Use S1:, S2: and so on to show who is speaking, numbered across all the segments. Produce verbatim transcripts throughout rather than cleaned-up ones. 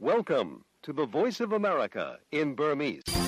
S1: Welcome to the Voice of America in Burmese.
S2: ။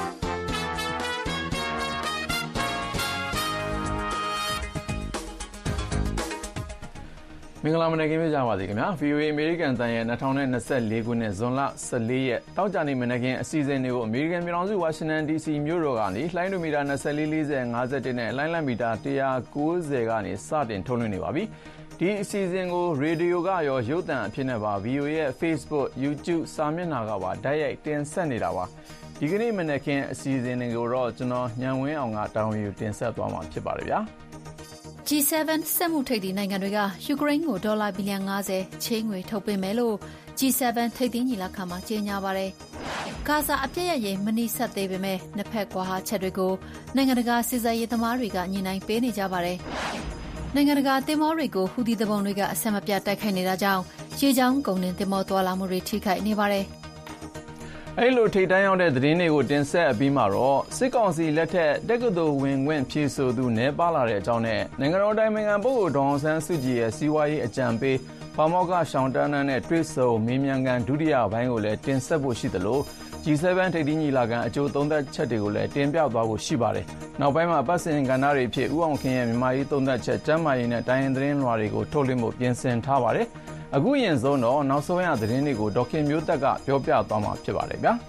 S2: မင်္ဂလာမနက်ခင်းကြပါစေခင်ဗျာ။ ဗီ အို အေ အမေရိကန်တန်ရဲ့၂၀၂၄ခုနှစ်ဇွန်လ၁၄ရက်တောက်ကြနေမနက်ခင်းအစီအစဉ်တွေကိုအမေရိကန်ပြည်ထောင်စုဝါရှင်တန် ဒီ စီ မြို့တော်ကနေလှိုင်းဒိုမီတာ၂၄ ၄၀ ၅၁နဲ့လှိုင်းလံမီတာ၁၉၀ကနေစတင်ထုတ်လွှင့်နေပါပြီ။ဒီအစီအစဉ်ကိုရေဒီယိုကရောရုပ်သံအဖြစ်နဲ့ပါ ဗီ အို အေ ရဲ့ Facebook, YouTube စာမျက်နှာကပါတိုက်ရိုက်တင်ဆက်နေတာပါ။ဒီကနေ့မနက်ခင်းအစီအစဉ်တွေကိုတော့ကျွန်တော်ညံဝင်းအောင်ကတာဝန်ယူတင်ဆက်သွားမှာဖြစ်ပါတယ်ဗျာ။
S3: ဂျီ seven စက်မှုထိပ်သီးနိုင်ငံတွေကယူကရိန်းကိုဒေါ်လာဘီလီယံ၅၀ချေးငွေထုတ်ပေးမယ်လို့ ဂျီ seven ထိပ်သီးညီလာခံမှာကြေညာပါတယ်။ဂါဇာအပြည့်ရရင်မနီးဆက်သေးပေမဲ့နှစ်ဖက်ကွာဟချက်တွေကိုနိုင်ငံတကာစစ်ဆေးရေးသမားတွေကညှိနှိုင်းပေးနေကြပါတယ်။နိုင်ငံတကာသင်္ဘောတွေကိုဟူသီတဘုံတွေကအဆက်မပြတ်တိုက်ခိုက်နေတာကြောင့်ရေကြောင်းကုန်တင်သင်္ဘောသွားလာမှုတွေထိခိုက်နေပါတယ်။
S2: အဲ့လိုထိတ်တန်းရောက်တဲ့သတင်းတွေကိုတင်ဆက်အပြီးမှာတော့စစ်ကောင်စီလက်ထက်တက္ကသိုလ်ဝင်ခွင့်ဖြည့်ဆို့သူနည်းပါလာတဲ့အကြောင်းနဲ့နိုင်ငံတော်တိုင်ပင်ခံပုဂ္ဂိုလ်ဒေါ်အောင်ဆန်းစုကြည်ရဲ့စီးပွားရေးအကြံပေးပါမောက္ခရှောင်းတန်းတန်းနဲ့တွေ့ဆုံမေးမြန်းခန်းဒုတိယပိုင်းကိုလည်းတင်ဆက်ဖို့ရှိသလို ဂျီ seven ထိပ်သီးညီလာခံအကျိုးသုံးသက်ချက်တွေကိုလည်းတင်ပြသွားဖို့ရှိပါတယ်။နောက်ပိုင်းမှာပတ်စင်ကဏ္ဍတွေဖြစ်ဦးအောင်ခင်ရဲ့မြန်မာရေးသုံးသက်ချက်ကျမ်းမာရေးနဲ့တိုင်းရင်းသတင်းလွှာတွေကိုထုတ်လွှင့်ဖို့ပြင်ဆင်ထားပါတယ်။အခုရင်ဆုံးတော့နောက်ဆုံးရသတင်းတွေကိုဒေါက်ခင်မျိုးသက်ကပြောပြသွားမှာဖြစ်ပါတယ်ဗျာ။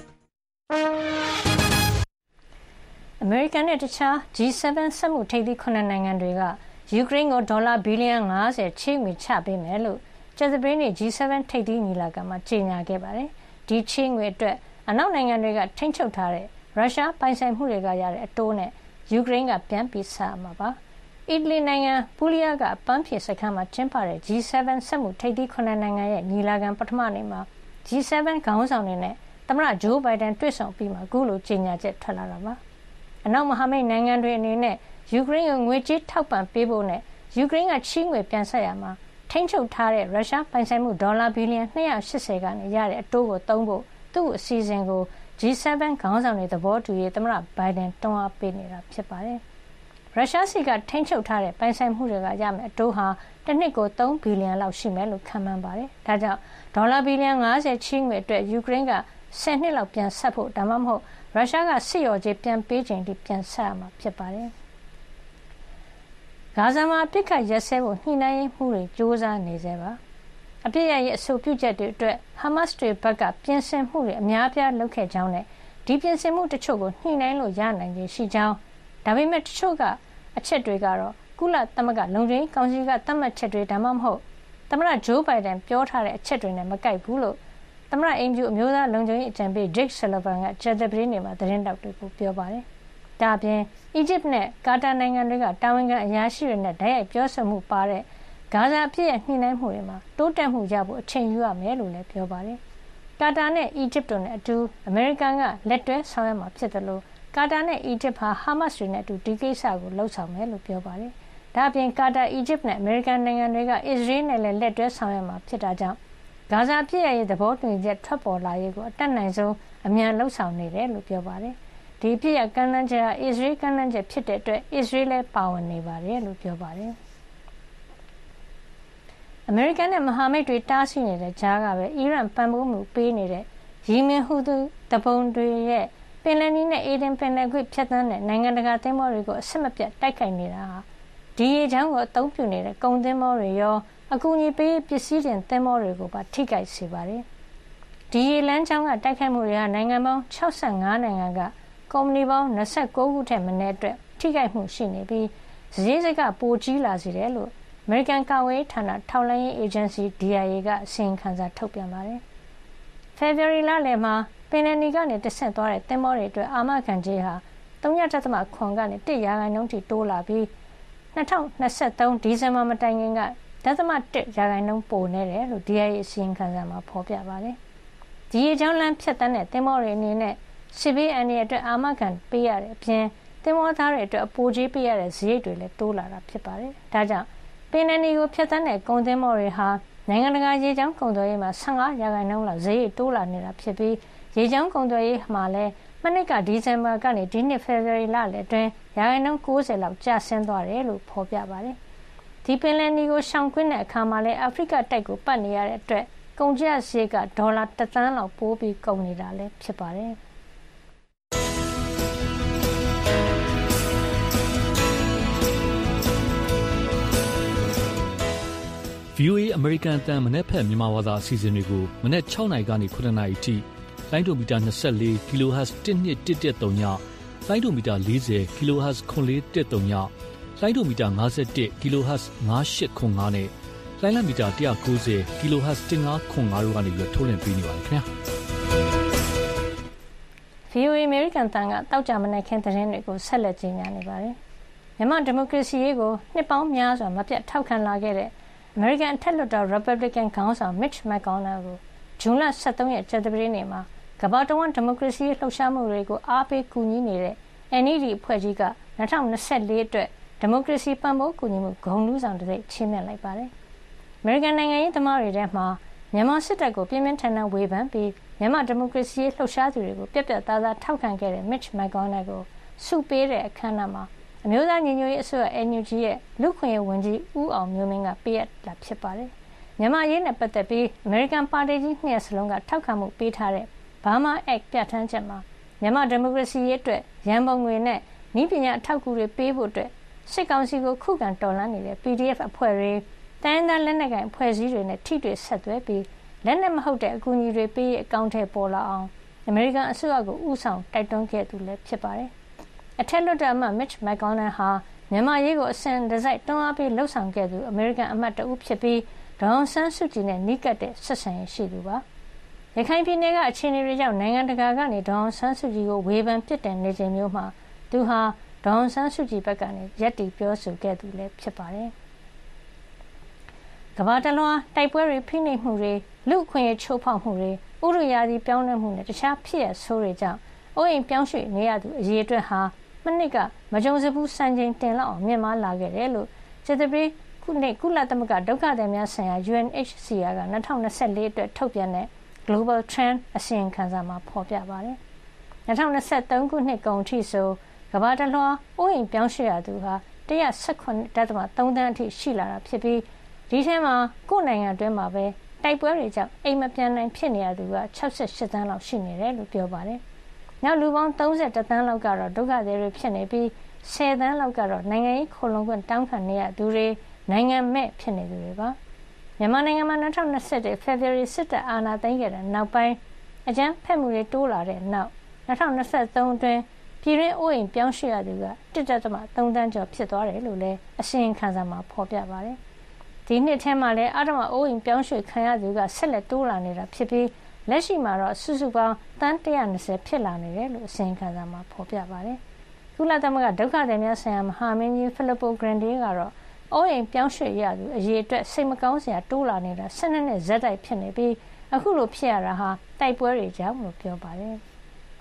S4: အမေရိကန်နဲ့တခြား ဂျီ seven စက်မှုထိပ်သီးခုနှစ်နိုင်ငံတွေကယူကရိန်းကိုဒေါ်လာဘီလီယံ၅၀ချေးငွေချပေးမယ်လို့ကြာသပတေးနေ့ ဂျီ seven ထိပ်သီးညီလာခံမှာကြေညာခဲ့ပါတယ်။ဒီချေးငွေအတွက်အနောက်နိုင်ငံတွေကထိန်းချုပ်ထားတဲ့ရုရှားပိုင်ဆိုင်မှုတွေကရတဲ့အတိုးနဲ့ယူကရိန်းကပြန်ပြီးဆပ်ရမှာပါ။အီတလီနိုင်ငံပူလီယာကအပန်းဖြေစခန်းမှာကျင်းပတဲ့ ဂျီ seven စက်မှုထိပ်သီးခုနှစ်နိုင်ငံရဲ့ညီလာခံပထမနေ့မှာ ဂျီ seven ခေါင်းဆောင်တွေနဲ့သမ္မတဂျိုးဘိုင်ဒန်တွေ့ဆုံပြီးမှအခုလိုကြေညာချက်ထွက်လာတာပါ။အနောက်မဟာမိတ်နိုင်ငံတွေအနေနဲ့ယူကရိန်းကိုငွေကြေးထောက်ပံ့ပေးဖို့နဲ့ယူကရိန်းကချေးငွေပြန်ဆပ်ရမှာထိန်းချုပ်ထားတဲ့ရုရှားပိုင်ဆိုင်မှုဒေါ်လာဘီလီယံ၂၈၀ကနေရတဲ့အတိုးကိုသုံးဖို့သူ့အစီအစဉ်ကို ဂျီ seven ခေါင်းဆောင်တွေသဘောတူရေးသမ္မတဘိုင်ဒန်တွန်းအားပေးနေတာဖြစ်ပါတယ်။ရုရှားစီကထိန်းချုပ်ထားတဲ့ပိုင်ဆိုင်မှုတွေကရမယ့်အတိုးဟာတစ်နှစ်ကိုသုံးဘီလီယံလောက်ရှိမယ်လို့ခန့်မှန်းပါတယ်။ဒါကြောင့်ဒေါ်လာဘီလီယံ၅၀ချေးငွေအတွက်ယူကရိန်းကဆယ်နှစ်လောက်ပြန်ဆက်ဖို့ဒါမှမဟုတ်ရုရှားကစစ်ရော်ကြေးပြန်ပေးချိန်ထိပြန်ဆက်ရမှာဖြစ်ပါတယ်။ဂါဇာမှာအပစ်အခတ်ရပ်စဲဖို့ညှိနှိုင်းရေးမှုတွေစ조사နေစေပါ။အပစ်ရပ်ရေးအဆိုပြုချက်တွေအတွက်ဟာမတ်စ်တွေဘက်ကပြင်ဆင်မှုတွေအများအပြားလုပ်ခဲ့ကြောင်းနဲ့ဒီပြင်ဆင်မှုတချို့ကိုညှိနှိုင်းလို့ရနိုင်ခြေရှိကြောင်းဒါပေမဲ့တချို့ကအချက်တွေကတော့ကုလသမဂ္ဂလုံခြုံရေးကောင်စီကသတ်မှတ်ချက်တွေဒါမှမဟုတ်သမ္မတဂျိုးဘိုင်ဒန်ပြောထားတဲ့အချက်တွေနဲ့မကိုက်ဘူးလို့သမ္မတအိမ်ဖြူအမျိုးသားလုံခြုံရေးအကြံပေး Jake Sullivan ကကြာသပတေးနေ့မှာသတင်းတောက်တွေကိုပြောပါတယ်။ဒါ့အပြင်အီဂျစ်နဲ့ကာတာနိုင်ငံတွေကတာဝန်ခံအရာရှိတွေနဲ့တိုက်ရိုက်ပြောဆိုမှုပါတဲ့ဂါဇာအဖြစ်ရဲ့ညှိနှိုင်းမှုတွေမှာတိုးတက်မှုရဖို့အချိန်ယူရမယ်လို့လည်းပြောပါတယ်။ကာတာနဲ့အီဂျစ်တို့နဲ့အတူအမေရိကန်ကလက်တွဲဆောင်ရွက်မှာဖြစ်တယ်လို့ကာတာနဲ့အီဂျစ်ဟာဟာမတ်စ်တွေနဲ့အတူဒီကိစ္စကိုလှုပ်ဆောင်မယ်လို့ပြောပါတယ်။ဒါ့အပြင်ကာတာ၊အီဂျစ်နဲ့အမေရိကန်နိုင်ငံတွေကအစ္စရေးနဲ့လည်းလက်တွဲဆောင်ရွက်မှာဖြစ်တာကြောင့်ဂါဇာပြည့်ရည်သဘောတူညီချက်ထွက်ပေါ်လာရေးကိုအတက်နိုင်ဆုံးအမြန်လှုပ်ဆောင်နေတယ်လို့ပြောပါတယ်။ဒီပြည့်ရကမ်းလှမ်းချက်ဟာအစ္စရေးကမ်းလှမ်းချက်ဖြစ်တဲ့အတွက်အစ္စရေးလည်းပါဝင်နေပါတယ်လို့ပြောပါတယ်။အမေရိကန်နဲ့မဟာမိတ်တွေတားဆီးနေတဲ့ကြားကပဲအီရန်ပံ့ပိုးမှုပေးနေတဲ့ယီမင်ဟူသီတဘုံတွေရဲ့ပင်လယ်နီနဲ့အေဒင်ပင်လယ်ကွေ့ဖြတ်သန်းတဲ့နိုင်ငံတကာသင်္ဘောတွေကိုအဆက်မပြတ်တိုက်ခိုက်နေတာဟာဒီရေချောင်းကိုအသုံးပြုနေတဲ့ကုန်သင်္ဘောတွေရောအကူအညီပေးပစ္စည်းတင်သင်္ဘောတွေကိုပါထိခိုက်စေပါတယ်။ဒီရေလမ်းကြောင်းကတိုက်ခိုက်မှုတွေဟာနိုင်ငံပေါင်း၆၅နိုင်ငံကကုမ္ပဏီပေါင်း၂၉ခုထက်မနည်းအတွက်ထိခိုက်မှုရှိနေပြီးဈေးစကပိုကြီးလာစေတယ်လို့အမေရိကန်ကာကွယ်ရေးဌာနထောက်လှမ်းရေးအေဂျင်စီ ဒီ အိုင် အေ ကအစီရင်ခံစာထုတ်ပြန်ပါတယ်။ဖေဖော်ဝါရီလလယ်မှာပင်လယ်နီကနေတဆင့်သွားတဲ့သင်္ဘောတွေအတွက်အာမခံကြေးဟာ၃.၇ ကနေ၁ရာခိုင်နှုန်းထိတိုးလာပြီး၂၀၂၃ဒီဇင်ဘာမတိုင်ခင်ကဒသမ၁ရာခိုင်နှုန်းပိုနေတယ်လို့ ဒီ အိုင် အေ အစီရင်ခံစာမှာဖော်ပြပါတယ်။ဒီရေကြောင်းလမ်းဖြတ်တန်းတဲ့သင်္ဘောတွေအနေနဲ့စစ်ဘေးအန္တရာယ်အတွက်အာမခံပေးရတဲ့အပြင်သင်္ဘောသားတွေအတွက်အပိုကြေးပေးရတဲ့စရိတ်တွေလည်းတိုးလာတာဖြစ်ပါတယ်။ဒါကြောင့်ပင်လယ်နီကိုဖြတ်တန်းတဲ့ကုန်သင်္ဘောတွေဟာနိုင်ငံတကာရေကြောင်းကုန်သွယ်ရေးမှာ၁၅ရာခိုင်နှုန်းလောက်စရိတ်တိုးလာနေတာဖြစ်ပြီးရေကြောင်းကုန်သွယ်ရေးမှာလည်းမနှစ်ကဒီဇင်ဘာကနေဒီနှစ်ဖေဖော်ဝါရီလလယ်အတွင်းရာခိုင်နှုန်း၉၀လောက်ကျဆင်းသွားတယ်လို့ဖော်ပြပါတယ်။ဒီပင်လယ်နီကိုရှောင်ကွင်းတဲ့အခါမှာလည်းအာဖရိကတိုက်ကိုပတ်နေရတဲ့အတွက်ကုန်ကျစရိတ်ကဒေါ်လာတစ်သန်းလောက်ပိုးပြီးကုန်နေတာလည်းဖြစ်ပါတယ်။
S5: ဗွီအိုအေ အမေရိကန်အသံမနက်ဖြန်မြန်မာဘာသာအစီအစဉ်တွေကိုမနက်၆နာရီကနေ၇နာရီအထိလိုင်းဒိုမီတာ၂၄ kHz တစ်နှစ်တစ်တစ်သုံးညလိုင်းဒိုမီတာ၄၀ kHz ခွန်လေးတစ်သုံးညလိုင်းဒိုမီတာ၅၁ kHz ၅၈ခွန်၅နဲ့လိုင်းလံမီတာ၁၉၀ kHz တစ်ငါးခွန်၅တို့ကနေပြီးထုတ်လွှင့်ပေးနေပါတယ်ခင်ဗျာ။
S4: ဗွီအိုအေ အမေရိကန်တန်ကတောက်ကြမနေ့ခင်းသတင်းတွေကိုဆက်လက်ကြီးညာနေပါတယ်။မြန်မာဒီမိုကရေစီရေးကိုနှစ်ပေါင်းများစွာမပြတ်ထောက်ခံလာခဲ့တဲ့အမေရိကန်အထက်လွှတ်တော် Republican ခေါင်းဆောင် Mitch McConnell ကိုဇွန်လ၁၃ရက်ကြာသပတေးနေ့မှာကမ္ဘာတဝန်းဒီမိုကရေစီရေးလှုပ်ရှားမှုတွေကိုအားပေးကူညီနေတဲ့ N E D အဖွဲ့ကြီးက၂၀၂၄အတွက်ဒီမိုကရေစီပံ့ပိုးကူညီမှုဂုဏ်ထူးဆောင်တစ်စိတ်ချီးမြှင့်လိုက်ပါတယ်။အမေရိကန်နိုင်ငံရေးသမားတွေထဲမှာမြန်မာစစ်တပ်ကိုပြင်းပြင်းထန်ထန်ဝေဖန်ပြီးမြန်မာဒီမိုကရေစီရေးလှုပ်ရှားသူတွေကိုပြတ်ပြတ်သားသားထောက်ခံခဲ့တဲ့ Mitch McConnell ကိုဆုပေးတဲ့အခမ်းအနားမှာအမျိုးသားညီညွတ်ရေးအစိုးရ N U G ရဲ့လူ့ခွင့်ရေးဝန်ကြီးဦးအောင်မျိုးမင်းကပေးအပ်တာဖြစ်ပါတယ်။မြန်မာရေးနဲ့ပတ်သက်ပြီးအမေရိကန်ပါတီကြီးနှစ်ရပ်စလုံးကထောက်ခံမှုပေးထားတဲ့ Burma Act ပြဋ္ဌာန်းချက်မှာမြန်မာဒီမိုကရေစီရေးအတွက်ရန်ပုံငွေနဲ့နည်းပညာအထောက်အကူတွေပေးဖို့အတွက်စစ်ကောင်စီကိုခုခံတော်လှန်နေတဲ့ P D F အဖွဲ့တွေတိုင်းဒေသလက်နက်ကိုင်အဖွဲ့အစည်းတွေနဲ့ထိတွေ့ဆက်သွယ်ပြီးလက်နက်မဟုတ်တဲ့အကူအညီတွေပေးအကောင့်ထဲပေါ်လာအောင်အမေရိကန်အစိုးရကိုဥဆောင်တိုက်တွန်းခဲ့သူလည်းဖြစ်ပါတယ်။အထက်လွှတ်တော်အမတ် Mitch McConnell ဟာမြန်မာရေးကိုအစဉ်တစိုက်တွန်းအားပေးလှုပ်ဆောင်ခဲ့သူအမေရိကန်အမတ်တဦးဖြစ်ပြီးဒေါ်အောင်ဆန်းစုကြည်နဲ့နီးကပ်တဲ့ဆက်ဆံရေးရှိသူပါ။ရခိုင်ပြည်နယ်ကအခြေအနေတွေကြောင့်နိုင်ငံတကာကနေဒေါ်အောင်ဆန်းစုကြည်ကိုဝေဖန်ပစ်တင်နေချိန်မျိုးမှာသူဟာဒေါ်အောင်ဆန်းစုကြည်ဘက်ကနေရပ်တည်ပြောဆိုခဲ့သူလည်းဖြစ်ပါတယ်။ကမ္ဘာတလွှားတိုက်ပွဲတွေဖိနှိပ်မှုတွေလူအခွင့်အရေးချိုးဖောက်မှုတွေဥရရာသီပြောင်းလဲမှုနဲ့တခြားဖြစ်ရဆိုးတွေကြောင့်အိုးအိမ်ပြောင်းရွှေ့နေရသူအရေးအတွက်ဟာမနစ်ကမကြုံစဘူးစံချိန်တင်လောက်အောင်မြင့်မားလာခဲ့တယ်လို့စစ်တပ်ပြည်ခုနှစ်ကုလသမဂ္ဂဒုက္ခသည်များဆိုင်ရာ U N H C R က၂၀၂၄အတွက်ထုတ်ပြန်တဲ့ Global Trend အစီရင်ခံစာမှာဖော်ပြပါတယ်။၂၀၂၃ခုနှစ်ကုန်အထိဆိုကမ္ဘာတလွှားအိုးအိမ်ပြောင်းရွှေ့ရသူဟာ၁၁၇.၃သန်းအထိရှိလာတာဖြစ်ပြီးဒီထဲမှာကိုယ့်နိုင်ငံအတွင်းမှာပဲတိုက်ပွဲတွေကြောင့်အိမ်မပြန်နိုင်ဖြစ်နေရသူက၆၈သန်းလောက်ရှိနေတယ်လို့ပြောပါတယ်။နောက်လူပေါင်း၃၁သန်းလောက်ကတော့ဒုက္ခသည်တွေဖြစ်နေပြီး၁၀သန်းလောက်ကတော့နိုင်ငံရေးခိုလှုံခွင့်တောင်းခံနေရသူတွေနိုင်ငံမဲ့ဖြစ်နေသူတွေပါ။မြန်မာနိုင်ငံမှာ၂၀၂၁ February စစ်တပ်အာဏာသိမ်းခဲ့တဲ့နောက်ပိုင်းအကြမ်းဖက်မှုတွေတိုးလာတဲ့နောက်၂၀၂၃အတွင်းပြည်တွင်းအိုးအိမ်ပြောင်းရွှေ့ရသူက၁.၃သန်းကျော်ဖြစ်သွားတယ်လို့လည်းအစီရင်ခံစာမှာဖော်ပြပါတယ်။ဒီနှစ်ထဲမှာလည်းအဓမ္မအိုးအိမ်ပြောင်းရွှေ့ခံရသူကဆက်လက်တိုးလာနေတာဖြစ်ပြီးလက်ရှိမှာတော့စုစုပေါင်းသန်း၁၂၀ဖြစ်လာနေတယ်လို့အစီရင်ခံစာမှာဖော်ပြပါတယ်။ကုလသမဂ္ဂဒုက္ခသည်များဆိုင်ရာမဟာမင်းကြီး Filippo Grandi ကတော့အိုးအိမ်ပြောင်းရွှေ့ရသူအရေးအတွက်စိတ်မကောင်းစရာတိုးလာနေတာ၁၂နှစ်ဇက်တိုက်ဖြစ်နေပြီးအခုလိုဖြစ်ရတာဟာတိုက်ပွဲတွေကြောင့်လို့ပြောပါတယ်။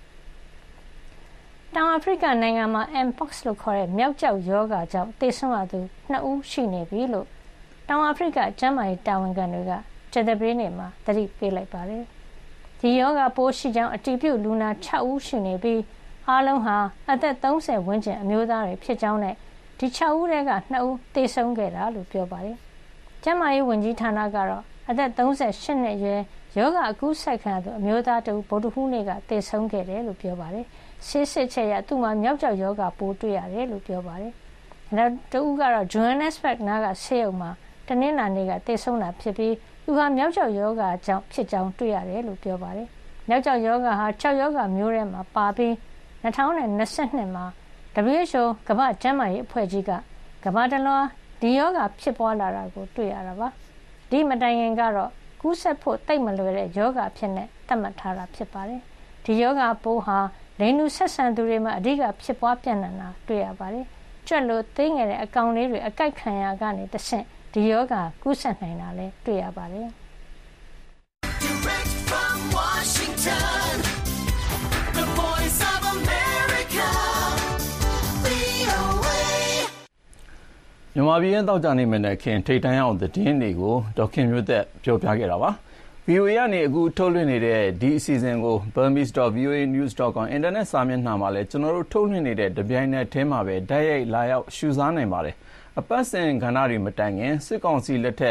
S4: တောင်အာဖရိကနိုင်ငံမှာ Mpox လို့ခေါ်တဲ့မျောက်ကျောက်ရောဂါကြောင့်သေဆုံးရသူနှစ်ဦးရှိနေပြီလို့တောင်အာဖရိကကျန်းမာရေးတာဝန်ခံတွေကကြာသပတေးနေ့မှာသတိပေးလိုက်ပါတယ်။ဒီရောဂါပိုးရှိကြောင်းအတည်ပြုလူနာ၆ဦးရှိနေပြီးအားလုံးဟာအသက်၃၀ဝန်းကျင်အမျိုးသားတွေဖြစ်ကြောင်းနဲ့ဒီ၆ဦးထဲက၂ဦးသေဆုံးခဲ့တာလို့ပြောပါတယ်။ကျန်းမာရေးဝန်ကြီးဌာနကတော့အသက်၃၈နှစ်အရွယ်ရောဂါအကူးစက်ခံရသူအမျိုးသားတဦးဗုဒ္ဓဟူးနေ့ကသေဆုံးခဲ့တယ်လို့ပြောပါတယ်။ဆေးစစ်ချက်ရသူ့မှာမျောက်ကျောက်ရောဂါပိုးတွေ့ရတယ်လို့ပြောပါတယ်။နောက်တဦးကတော့ Johannesburg နားကဆေးရုံမှာတနင်္လာနေ့ကသေဆုံးတာဖြစ်ပြီးသူဟာမျောက်ကျောက်ရောဂါကြောင့်ဖြစ်ကြောင်းတွေ့ရတယ်လို့ပြောပါတယ်။မျောက်ကျောက်ရောဂါဟာကျောက်ရောဂါမျိုးထဲမှာပါပြီး၂၀၂၂မှာ W H O ကမ္ဘာ့ကျန်းမာရေးအဖွဲ့ကြီးကကမ္ဘာတလွှားဒီရောဂါဖြစ်ပွားလာတာကိုတွေ့ရတာပါ။ဒီမတိုင်ခင်ကတော့ကူးစက်ဖို့တိတ်မလွယ်တဲ့ရောဂါဖြစ်နေသတ်မှတ်ထားတာဖြစ်ပါတယ်။ဒီရောဂါပိုးဟာလိင်တူဆက်ဆံသူတွေမှာအဓိကဖြစ်ပွားပြန့်နှံ့တာတွေ့ရပါတယ်။ကြွက်လို့သေးငယ်တဲ့အကောင်လေးတွေအကိုက်ခံရကနေတဆင့်ဒီယောဂါကူးစက်နိုင်တာလည်းတွေ့ရပါတယ်။
S6: Direct from Washington, the voice of America, V O A
S2: မြန်မာပြည်ရဲ့တောက်ကြနေမယ်နဲ့ခင်ထိတ်တန်းအောင်သတင်းတွေကိုဒေါက်ခင်မျိုးသက်ပြောပြခဲ့တာပါ။ V O A ကနေအခုထုတ်လွှင့်နေတဲ့ဒီအစီအစဉ်ကို burmese dot v o a news dot com အင်တာနက်စာမျက်နှာမှာလည်းကျွန်တော်တို့ထုတ်လွှင့်နေတဲ့တပြိုင်နက်တည်းမှာပဲတိုက်ရိုက်လာရောက်ရှုစားနိုင်ပါတယ်။အပတ်စဉ်ကဏ္ဍတွေမတိုင်ခင်စစ်ကောင်စီလက်ထက်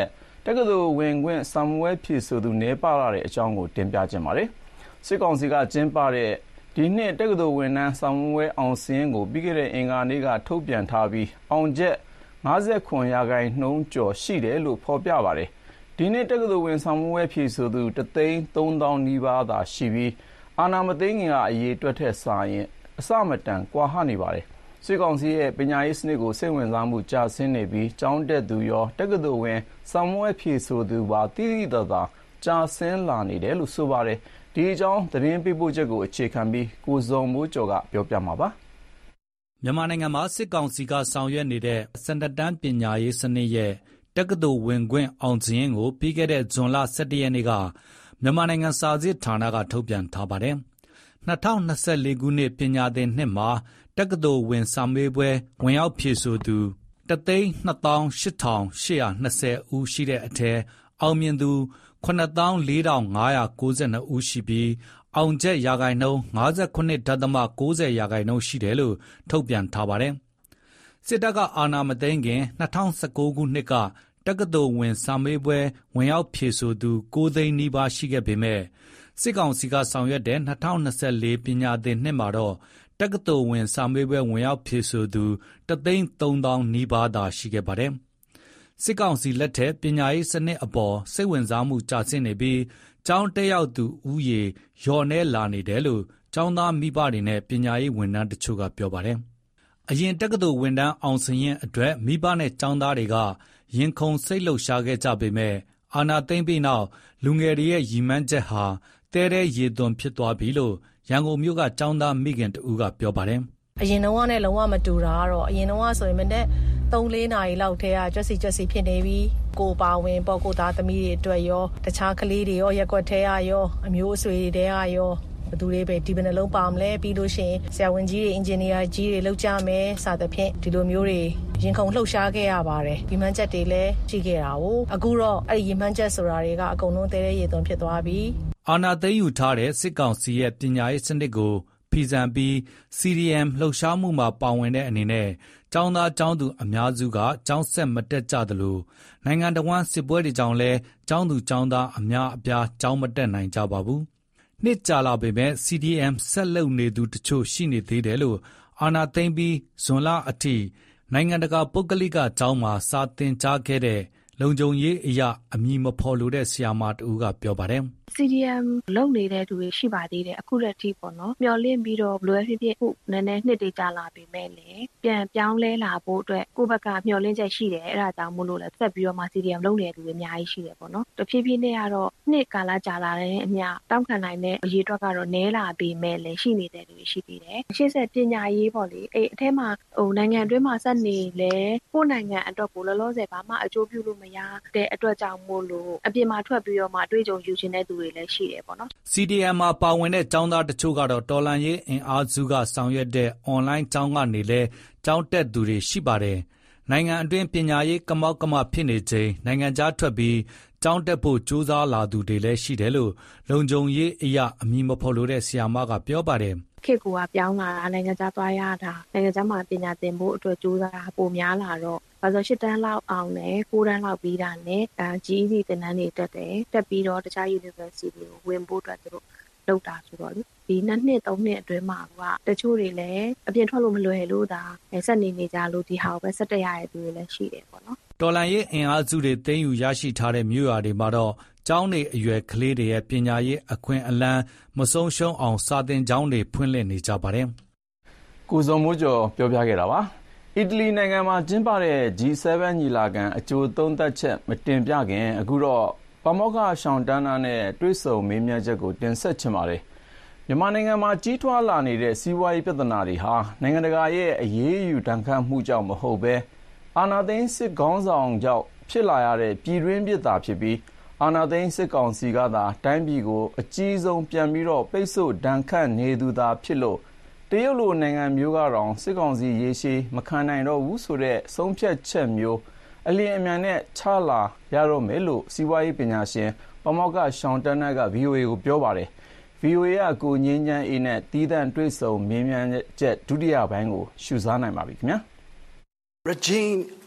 S2: တက္ကသိုလ်ဝင်ခွင့်စာမေးပွဲဖြေဆိုသူနည်းပါလာတဲ့အကြောင်းကိုတင်ပြခြင်းပါတယ်။စစ်ကောင်စီကကျင်းပတဲ့ဒီနှစ်တက္ကသိုလ်ဝန်ထမ်းစာမေးပွဲအောင်စာရင်းကိုပြီးခဲ့တဲ့အင်္ဂါနေ့ကထုတ်ပြန်ထားပြီးအောင်ချက်၅၉ရာခိုင်နှုန်းကျော်ရှိတယ်လို့ဖော်ပြပါတယ်။ဒီနှစ်တက္ကသိုလ်ဝင်စာမေးပွဲဖြေဆိုသူတသိန်းသုံးသောင်းနီးပါးသာရှိပြီးအာဏာမသိမ်းခင်ကအရေးအတွက်ထက်စာရင်အဆမတန်ကွာဟနေပါတယ်။စစ်ကောင်စီရဲ့ပညာရေးစနစ်ကိုစိတ်ဝင်စားမှုကျဆင်းနေပြီးကျောင်းတက်သူရောတက္ကသိုလ်ဝင်စာမေးပွဲဖြေဆိုသူပါတိတိတသာကျဆင်းလာနေတယ်လို့ဆိုပါတယ်။ဒီအကြောင်းသတင်းပေးပို့ချက်ကိုအခြေခံပြီးကိုဇော်မိုးကျော်ကပြောပြမှာပါ
S5: ။မြန်မာနိုင်ငံမှာစစ်ကောင်စီကဆောင်ရွက်နေတဲ့စနစ်တန်းပညာရေးစနစ်ရဲ့တက္ကသိုလ်ဝင်ခွင့်အောင်စာရင်းကိုပြီးခဲ့တဲ့ဇွန်လ၁၁ရက်နေ့ကမြန်မာနိုင်ငံစာစစ်ဌာနကထုတ်ပြန်ထားပါတယ်။၂၀၂၄ခုနှစ်ပညာသင်နှစ်မှာတက္ကသိုလ်ဝင်စာမေးပွဲဝင်ရောက်ဖြေဆိုသူတသိန်းနှစ်သောင်းရှစ်ထောင်ရှစ်ရာ၂၀ဦးရှိတဲ့အထက်အောင်မြင်သူခုနှစ်သောင်းလေးထောင်ငါးရာကိုးဆယ်နှစ်ဦးရှိပြီးအောင်ချက်ရာခိုင်နှုန်း၅၉.၉၀ရာခိုင်နှုန်းရှိတယ်လို့ထုတ်ပြန်ထားပါတယ်။စစ်တပ်ကအာဏာမသိမ်းခင်၂၀၁၉ခုနှစ်ကတက္ကသိုလ်ဝင်စာမေးပွဲဝင်ရောက်ဖြေဆိုသူကိုးသိန်းနီးပါးရှိခဲ့ပေမဲ့စစ်ကောင်စီကဆောင်ရွက်တဲ့၂၀၂၄ပညာသင်နှစ်မှာတော့တက္ကသိုလ်ဝင်စာမေးပွဲဝင်ရောက်ဖြေဆိုသူတသိန်းသုံးသောင်းနီးပါးသာရှိခဲ့ပါတယ်။စစ်ကောင်စီလက်ထက်ပညာရေးစနစ်အပေါ်စိတ်ဝင်စားမှုကျဆင်းနေပြီးကျောင်းတက်ရောက်သူဦးရေလျော့နည်းလာနေတယ်လို့ကျောင်းသားမိဘတွေနဲ့ပညာရေးဝန်ထမ်းတချို့ကပြောပါတယ်။အရင်တက္ကသိုလ်ဝန်ထမ်းအောင်စာရင်းအတွက်မိဘနဲ့ကျောင်းသားတွေကရင်ခုန်စိတ်လှုပ်ရှားခဲ့ကြပေမဲ့အာဏာသိမ်းပြီးနောက်လူငယ်တွေရဲ့ရည်မှန်းချက်ဟာတဲတဲရေသွန်းဖြစ်သွားပြီလို့ရန်ကုန်မြို့ကကျောင်းသားမိခင်တဦးကပြောပါတယ်
S7: ။အရင်တော့ကနဲ့လုံးဝမတူတာကတော့အရင်တော့ကဆိုရင်မနေ့သုံးလေးနာရီလောက်ထဲကကြွက်စီကြွက်စီဖြစ်နေပြီးကိုပါဝင်ပေါ်ကိုသားသမီးတွေအတွက်ရောတခြားကလေးတွေရောရက်ွက်ထဲရရောအမျိုးအဆွေတွေတဲရရောဘယ်သူတွေပဲဒီဘယ်နှလုံးပါမလဲပြီးလို့ရှိရင်ဆရာဝန်ကြီးတွေအင်ဂျင်နီယာကြီးတွေလောက်ကြမယ်စသဖြင့်ဒီလိုမျိုးတွေရင်ခုန်လှုပ်ရှားခဲ့ရပါတယ်ဒီမှန်းချက်တွေလည်းရှိခဲ့တာ哦အခုတော့အဲ့ဒီရင်မှန်းချက်ဆိုတာတွေကအကုန်လုံးတဲတဲရေသွန်းဖြစ်သွားပြီ
S5: အာဏာသိမ်းယူထားတဲ့စစ်ကောင်စီရဲ့ပညာရေးစနစ်ကိုဖီဆန်ပြီး စီ ဒီ အမ် လှုပ်ရှားမှုမှာပါဝင်တဲ့အနေနဲ့ကျောင်းသားကျောင်းသူအများစုကကျောင်းဆက်မတက်ကြသလိုနိုင်ငံတော်ဝန်စစ်ပွဲတွေကြောင့်လည်းကျောင်းသူကျောင်းသားအများအပြားကျောင်းမတက်နိုင်ကြပါဘူး။နှစ်ကြာလာပေမဲ့ စီ ဒီ အမ် ဆက်လုပ်နေသူတချို့ရှိနေသေးတယ်လို့အာဏာသိမ်းပြီးဇွန်လအထိနိုင်ငံတကာပုဂ္ဂလိကကျောင်းမှာစာသင်ကြားခဲ့တဲ့လုံခြုံရေးအရာအမည်မဖော်လိုတဲ့ဆရာမတဦးကပြောပါတယ်
S8: ။စီ ဒီ အမ် လုပ်နေတဲ့သူတွေရှိပါသေးတယ်အခုလက်ထိပေါ့နော်မျော်လင့်ပြီးတော့ဘယ်လိုဖြစ်ဖြစ်ခုနည်းနည်းနှစ်တွေကြာလာပြီမဲ့လေပြန်ပြောင်းလဲလာဖို့အတွက်ကိုယ့်ဘက်ကမျော်လင့်ချက်ရှိတယ်အဲ့ဒါကြောင့်မို့လို့လည်းဆက်ပြီးတော့မှ စီ ဒီ အမ် လုပ်နေတဲ့သူတွေအများကြီးရှိတယ်ပေါ့နော်တဖြည်းဖြည်းနဲ့ကတော့နှစ်ကာလကြာလာတဲ့အမျှတောင်းခံနိုင်တဲ့အရေးအတွက်ကတော့နည်းလာပြီမဲ့လေရှိနေတဲ့သူတွေရှိသေးတယ်ရှေ့ဆက်ပညာရေးပေါ့လေအဲ့အထက်မှာဟိုနိုင်ငံတွင်းမှာဆက်နေလေကိုယ့်နိုင်ငံအတွက်ကိုလောလောဆယ်ဘာမှအကျိုးပြုလို့မရတဲ့အတွက်ကြောင့်မို့လို့အပြင်မှာထွက်ပြီးတော့မှအတွေ့အကြုံယူချင်တဲ့သူတွေလည်းရှိတယ်ပေါ့နော်
S5: စီ ဒီ အမ် မှာပါဝင်တဲ့ကျောင်းသားတချို့ကတော့တော်လှန်ရေးအင်အားစုကဆောင်ရွက်တဲ့အွန်လိုင်းကျောင်းကနေလဲကျောင်းတက်သူတွေရှိပါတယ်နိုင်ငံအတွင်းပညာရေးကမောက်ကမဖြစ်နေချိန်နိုင်ငံခြားထွက်ပြီးကျောင်းတက်ဖို့ကြိုးစားလာသူတွေလည်းရှိတယ်လို့လုံခြုံရေးအရာအမည်မဖော်လိုတဲ့ဆရာမကပြောပါတယ်
S8: ခေတ်ကပြောင်းလာတာနိုင်ငံခြားသွားရတာနိုင်ငံခြားမှာပညာသင်ဖို့အတွက်ကြိုးစားပိုများလာတော့ဘာလို့ရှစ်တန်းလောက်အောင်နဲ့ကိုးတန်းလောက်ပြီးတာနဲ့အဲ ဂျီ အီ စီ သင်တန်းတွေတက်တယ်တက်ပြီးတော့တခြား University တွေကိုဝင်ဖို့အတွက်သူတို့လုပ်တာဆိုတော့လေဒီနှစ်နှစ်သုံးနှစ်အတွင်းမှာကတချို့တွေလည်းအပြင်ထွက်လို့မလွယ်လို့ဒါဆက်နေနေကြလို့ဒီဟာကိုပဲဆက်တက်ရတဲ့သူတွေလည်းရှိတယ်ပေါ့နော်
S5: တော်လှန်ရေးအင်အားစုတွေသိမ်းယူရရှိထားတဲ့မြို့ရွာတွေမှာတော့ကျောင်းနေအရွယ်ကလေးတွေရဲ့ပညာရေးအခွင့်အလမ်းမဆုံးရှုံးအောင်စာသင်ကျောင်းတွေဖွင့်လှစ်နေကြပါတယ်
S2: ။ကိုဇော်မိုးကျော်ပြောပြခဲ့တာပါ။အီတလီနိုင်ငံမှာကျင်းပတဲ့ ဂျီ ဆဗန် ညီလာခံအကျိုးသုံးသပ်ချက်မတင်ပြခင်အခုတော့ပါမောက္ခရှောင်းတန်းနာနဲ့တွေ့ဆုံမေးမြန်းချက်ကိုတင်ဆက်ချင်ပါတယ်။မြန်မာနိုင်ငံမှာကြီးထွားလာနေတဲ့စီးပွားရေးပြဿနာတွေဟာနိုင်ငံတကာရဲ့အရေးယူဒဏ်ခတ်မှုကြောင့်မဟုတ်ဘဲအာဏာသိမ်းစစ်ခေါင်းဆောင်ကြောင့်ဖြစ်လာရတဲ့ပြည်တွင်းပြဿနာဖြစ်ပြီးအာဏာသိမ်းစစ်ကောင်စီကသာတိုင်းပြည်ကိုအကြီးဆုံးပြန်ပြီးတော့ပိတ်ဆို့ဒဏ်ခတ်နေသူသာဖြစ်လို့တရုတ်လိုနိုင်ငံမျိုးကတော့စစ်ကောင်စီရေရှည်မခံနိုင်တော့ဘူးဆိုတဲ့ဆုံးဖြတ်ချက်မျိုးအလင်းအမြန်နဲ့ချလာရတော့မယ်လို့စီးပွားရေးပညာရှင်ပါမောက္ခရှောင်းတန်းနတ်က ဗီအိုအေ ကိုပြောပါတယ်။ ဗီအိုအေ ကကိုငင်းချမ်းအေးနဲ့တီးသန့်တွေ့ဆုံမေးမြန်းချက်ဒုတိယပိုင်းကိုရှုစားနိုင်ပါပြီခင်ဗျာ။
S6: Regine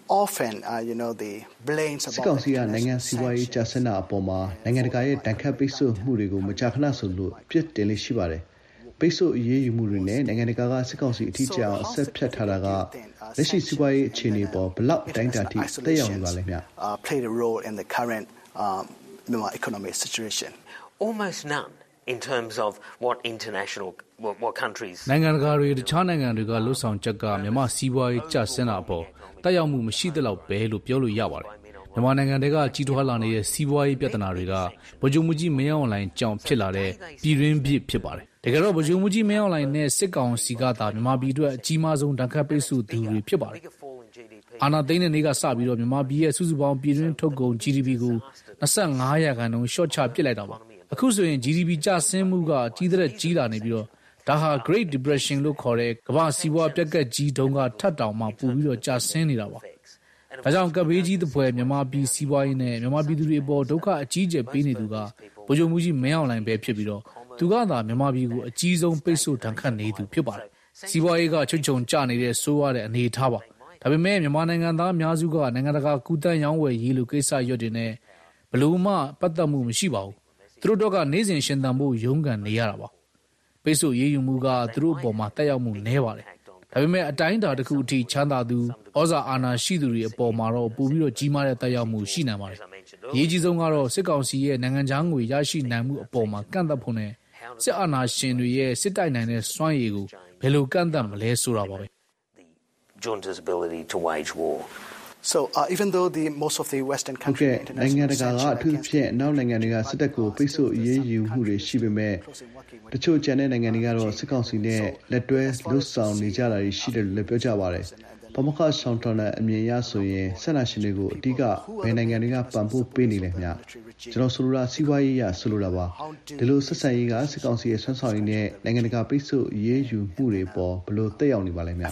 S9: often uh, you know the blames
S10: စစ်
S9: about
S10: ကောင်စီက
S9: the
S10: နိုင်ငံစီးပွားရေးကျဆင်းတာအပေါ်မှာနိုင်ငံတကာရဲ့တန်ခတ်ပိတ်ဆို့မှုတွေကိုမကြာခဏဆိုလို့ပြစ်တင်လေးရှိပါတယ်ပိတ်ဆို့အရေးယူမှုတွေနဲ့နိုင်ငံတကာကစစ်ကောင်စီအထီးကျအောင်အဆက်ဖြတ်ထားတာကလက်ရှိစီးပွားရေးအခြေအနေပေါ်ဘလောက်အတိုင်းအတာထိတက်ရောက်နေပါလဲဗျ
S9: uh, played a role in the current um, economic situation
S11: almost none in terms of what international what, what countries
S5: နိုင်ငံတကာတွေတခြားနိုင်ငံတွေကလှုပ်ဆောင်ချက်ကမြန်မာစီးပွားရေးကျဆင်းတာအပေါ်တက်ရောက်မှုမရှိသလောက်ပဲလို့ပြောလို့ရပါတယ်မြန်မာနိုင်ငံတွေကကြီးထွားလာနေတဲ့စီးပွားရေးပြဿနာတွေကဗိုလ်ချုပ်မှုကြီးမင်းအောင်လှိုင်ကြောင့်ဖြစ်လာတဲ့ပြည်တွင်းပြစ်ဖြစ်ပါတယ်တကယ်တော့ဗိုလ်ချုပ်မှုကြီးမင်းအောင်လှိုင်နဲ့စစ်ကောင်စီကသာမြန်မာပြည်အတွက်အကြီးမားဆုံးတန်ခတ်ပိတ်ဆို့သူတွေဖြစ်ပါတယ်အာဏာသိမ်းတဲ့နေ့ကစပြီးတော့မြန်မာပြည်ရဲ့စုစုပေါင်းပြည်တွင်းထုတ်ကုန် G D P ကိုtwenty-fiveရာခိုင်နှုန်းရှော့ချပစ်လိုက်တာပါအခုဆိုရင် G D P ကျဆင်းမှုကကြီးတဲ့ကြီးလာနေပြီးတော့ဒါဟာ Great Depression လို့ခေါ်တဲ့ကမ္ဘာစီးပွားပြက်ကက်ကြီးတုန်းကထပ်တောင်မှပိုပြီးတော့ကျဆင်းနေတာပါဒါကြောင့်ကပ်ဘေးကြီးတစ်ပွဲမြန်မာပြည်စီးပွားရေးနဲ့မြန်မာပြည်သူတွေအပေါ်ဒုက္ခအကြီးအကျယ်ပေးနေသူကဗိုလ်ချုပ်မှုကြီးမင်းအောင်လှိုင်ပဲဖြစ်ပြီးတော့သူကသာမြန်မာပြည်ကိုအကြီးဆုံးပိတ်ဆို့ဒဏ်ခတ်နေသူဖြစ်ပါတယ်စီးပွားရေးကချွတ်ချုံကျနေတဲ့ဆိုးရတဲ့အနေအထားပါဒါပေမဲ့မြန်မာနိုင်ငံသားအများစုကနိုင်ငံတကာကူတန်းရောင်းဝယ်ရေးလိုကိစ္စရွက်တွေနဲ့ဘလို့မှပတ်သက်မှုမရှိပါဘူးသူတို့တော့ကနေ့စဉ်ရှင်သန်ဖို့ရုန်းကန်နေရတာပါပိတ်ဆို့ရေးယူမှုကသူတို့အပေါ်မှာတက်ရောက်မှုနည်းပါတယ်ဒါပေမဲ့အတိုင်းအတာတစ်ခုအထိချမ်းသာသူဩဇာအာဏာရှိသူတွေအပေါ်မှာတော့ပိုပြီးတော့ကြီးမားတဲ့တက်ရောက်မှုရှိနိုင်ပါတယ်အရေးကြီးဆုံးကတော့စစ်ကောင်စီရဲ့နိုင်ငံခြားငွေရရှိနိုင်မှုအပေါ်မှာကန့်သတ်ဖို့နဲ့စစ်အာဏာရှင်တွေရဲ့စစ်တိုက်နိုင်တဲ့စွမ်းရည်ကိုဘယ်လိုကန့်သတ်မလဲဆိုတာပါပဲ
S11: junta's ability to wage war
S9: so uh, even though the most of the western countries
S10: နိုင်ငံတကာကအထူးဖြင့်နောက်နိုင်ငံတွေကစစ်တပ်ကိုပိတ်ဆို့အရေးယူမှုတွေရှိပေမဲ့တချို့ကျန်တဲ့နိုင်ငံတွေကတော့စစ်ကောင်စီနဲ့လက်တွဲလှုပ်ဆောင်နေကြတာရှိတယ်လို့လည်းပြောကြပါတယ်ပမခရှောင်းတန်အမြင်ရဆိုရင်ဆက်နာရှင်တွေကိုအဓိကဘယ်နိုင်ငံတွေကပံ့ပိုးပေးနေလဲမျှကျွန်တော်ဆိုလိုတာစီးပွားရေးရဆိုလိုတာပါဒီလိုဆက်ဆံရေးကစစ်ကောင်စီရဲ့ဆွမ်းဆောင်ရည်နဲ့နိုင်ငံတကာပိတ်ဆို့ရေးယူမှုတွေပေါ်ဘလို့တက်ရောက်နေပါလဲမျှ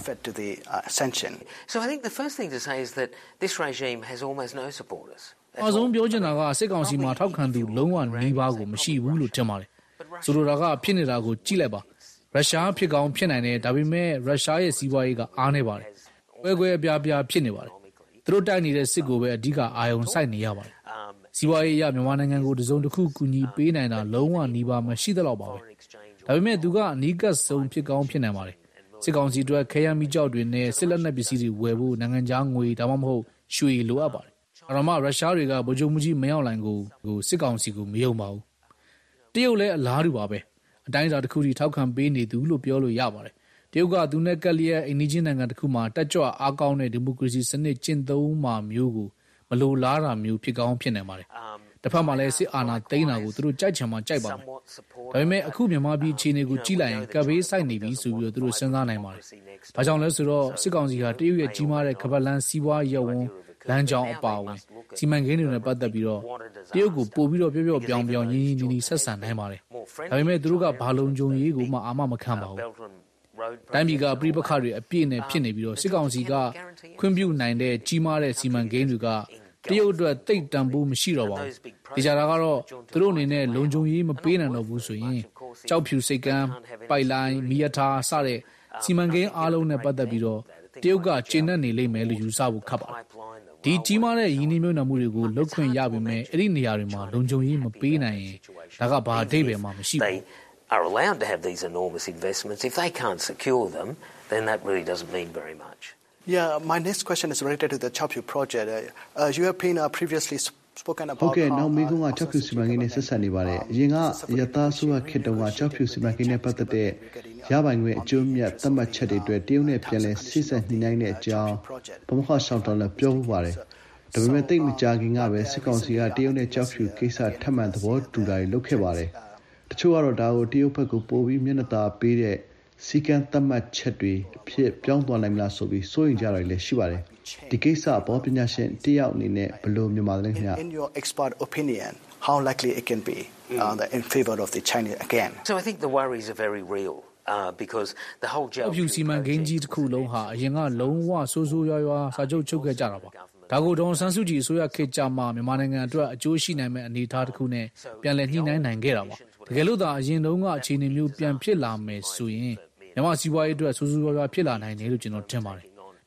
S11: so I think the first thing to say is that this regime has almost no supporters
S5: အဆုံးပြောချင်တာကစစ်ကောင်စီမှာထောက်ခံသူလုံးဝနှီးပါးကိုမရှိဘူးလို့ထင်ပါတယ်ဆိုလိုတာကဖြစ်နေတာကိုကြည့်လိုက်ပါရုရှားဖြစ်ကောင်းဖြစ်နိုင်တယ်ဒါပေမဲ့ရုရှားရဲ့စီးပွားရေးကအားနေပါတယ်ကွဲကွဲအပြားပြားဖြစ်နေပါတယ်သူတို့တိုက်နေတဲ့စစ်ကိုပဲအဓိကအာရုံစိုက်နေရပါတယ်စီးပွားရေးအရမြန်မာနိုင်ငံကိုတစုံတစ်ခုကူညီပေးနိုင်တာလုံးဝနှီးပါမရှိသလောက်ပါပဲဒါပေမဲ့သူကအနီးကပ်ဆုံးဖြစ်ကောင်းဖြစ်နိုင်ပါတယ်စစ်ကောင်စီတို့ခဲယမ်းမိကြောက်တွေနဲ့စစ်လက်နက်ပစ္စည်းတွေဝယ်ဖို့နိုင်ငံခြားငွေဒါမှမဟုတ်ရွှေလိုအပ်ပါတယ်အရမရုရှားတွေကဗိုလ်ချုပ်မှုကြီးမင်းအောင်လှိုင်ကိုကိုစစ်ကောင်စီကိုမယုံပါဘူးတရုတ်လည်းအလားတူပါပဲအတိုင်းအတာတစ်ခုထိထောက်ခံပေးနေသူလို့ပြောလို့ရပါတယ်တရုတ်ကသူနဲ့ကက်လျက်အိန္ဒိချင်းနိုင်ငံတစ်ခုမှာတက်ကြွအားကောင်းတဲ့ဒီမိုကရေစီစနစ်ကျင့်သုံးမှမျိုးကိုမလိုလားတာမျိုးဖြစ်ကောင်းဖြစ်နိုင်ပါတယ်တစ်ဖက်မှာလည်းစစ်အာဏာသိမ်းတာကိုသူတို့ကြိုက်ချင်မှကြိုက်ပါမယ်ဒါပေမဲ့အခုမြန်မာပြည်အခြေအနေကိုကြည့်လိုက်ရင်ကပ်ဘေးဆိုင်နေပြီဆိုပြီးတော့သူတို့စဉ်းစားနိုင်ပါတယ်ဘာကြောင့်လဲဆိုတော့စစ်ကောင်စီဟာတရုတ်ရဲ့ကြီးမားတဲ့ကမ္ဘာလန်စီးပွားရေးဝန်လမ်းကြောင်းအပါအဝင်စီမံကိန်းတွေနဲ့ပတ်သက်ပြီးတော့တရုတ်ကိုပို့ပြီးတော့ပြောပြောပြောင်းပြောင်းရင်းရင်းနီးနီးဆက်ဆံနိုင်ပါတယ်ဒါပေမဲ့သူတို့ကဘာလုံးကြုံရေးကိုမှအာမမခံပါဘူးတိုင်းပြည်ကပြိပခါတွေအပြည့်နဲ့ဖြစ်နေပြီးတော့စစ်ကောင်စီကခွင့်ပြုနိုင်တဲ့ကြီးမားတဲ့စီမံကိန်းတွေကတရုတ်အတွက်တိတ်တန်ဖို့မရှိတော့ပါဘူး။ဒီကြတာကတော့သူတို့အနေနဲ့လုံခြုံရေးမပေးနိုင်တော့ဘူးဆိုရင်ကြောက်ဖြူစိတ်ကမ်းပိုက်လိုင်းမီယထာစတဲ့စီမံကိန်းအားလုံးနဲ့ပတ်သက်ပြီးတော့တရုတ်ကကျင့်နေလိမ့်မယ်လို့ယူဆဖို့ခက်ပါတယ်။ဒီကြီးမားတဲ့ရင်းနှီးမြှုပ်နှံမှုတွေကိုလုတ်ခွင့်ရပြီမဲ့အဲ့ဒီနေရာတွေမှာလုံခြုံရေးမပေးနိုင်ရင်ဒါကဘာအဓိပ္ပာယ်မှမရှိဘူး။
S11: are allowed to have these enormous investments. If they can't secure them, then that really doesn't mean very much.
S9: Yeah, my next question is related to the Chapu project. Uh, you have been uh, previously spoken about.
S10: Okay, now me go Chapu Simangin is a sunny valley. Yinga Yata Sua Kitonga Chapu Simangin Patate Yabang Jumia Tamachadi to a tune piano season nine jar Pomoha Sound on a pure valley. The women think jogging away, Seconsia, Dione Chapu, Kisa Taman the word to die look valley. တချို့ကတော့ဒါကိုတရုတ်ဘက်ကိုပို့ပြီးမျက်နှာသာပေးတဲ့စီကံသတ်မှတ်ချက်တွေဖြစ်ပြောင်းသွားနိုင်မလားဆိုပြီးစိုးရင်ကြတယ်လည်းရှိပါတယ်ဒီကိစ္စပေါ်ပညာရှင်တယောက်အနေနဲ့ဘယ်လိုမြင်ပါလဲခင်ဗျာ
S9: In your expert opinion how likely it can be uh, the, in favor of the Chinese again
S11: So I think the worries are very real uh, because the whole job
S5: အဖြူစီမံကိန်းကြီးတစ်ခုလုံးဟာအရင်ကလုံးဝဆိုးဆိုးရွားရွားစာချုပ်ချုပ်ခဲ့ကြတာပါဒါကိုဒေါ်ဆန်းစုကြည်အစိုးရခေတ်ကြမှာမြန်မာနိုင်ငံအတွက်အကျိုးရှိနိုင်မဲ့အနေအထားတစ်ခုနဲ့ပြန်လည်ညှိနှိုင်းနိုင်ခဲ့တာပါတကယ်လို့သာအရင်တုန်းကအခြေအနေမျိုးပြန်ဖြစ်လာမယ်ဆိုရင်မြန်မာစီးပွားရေးအတွက်ဆိုးဆိုးရွားရွားဖြစ်လာနိုင်တယ်လို့ကျွန်တော်ထင်ပါတယ်မြ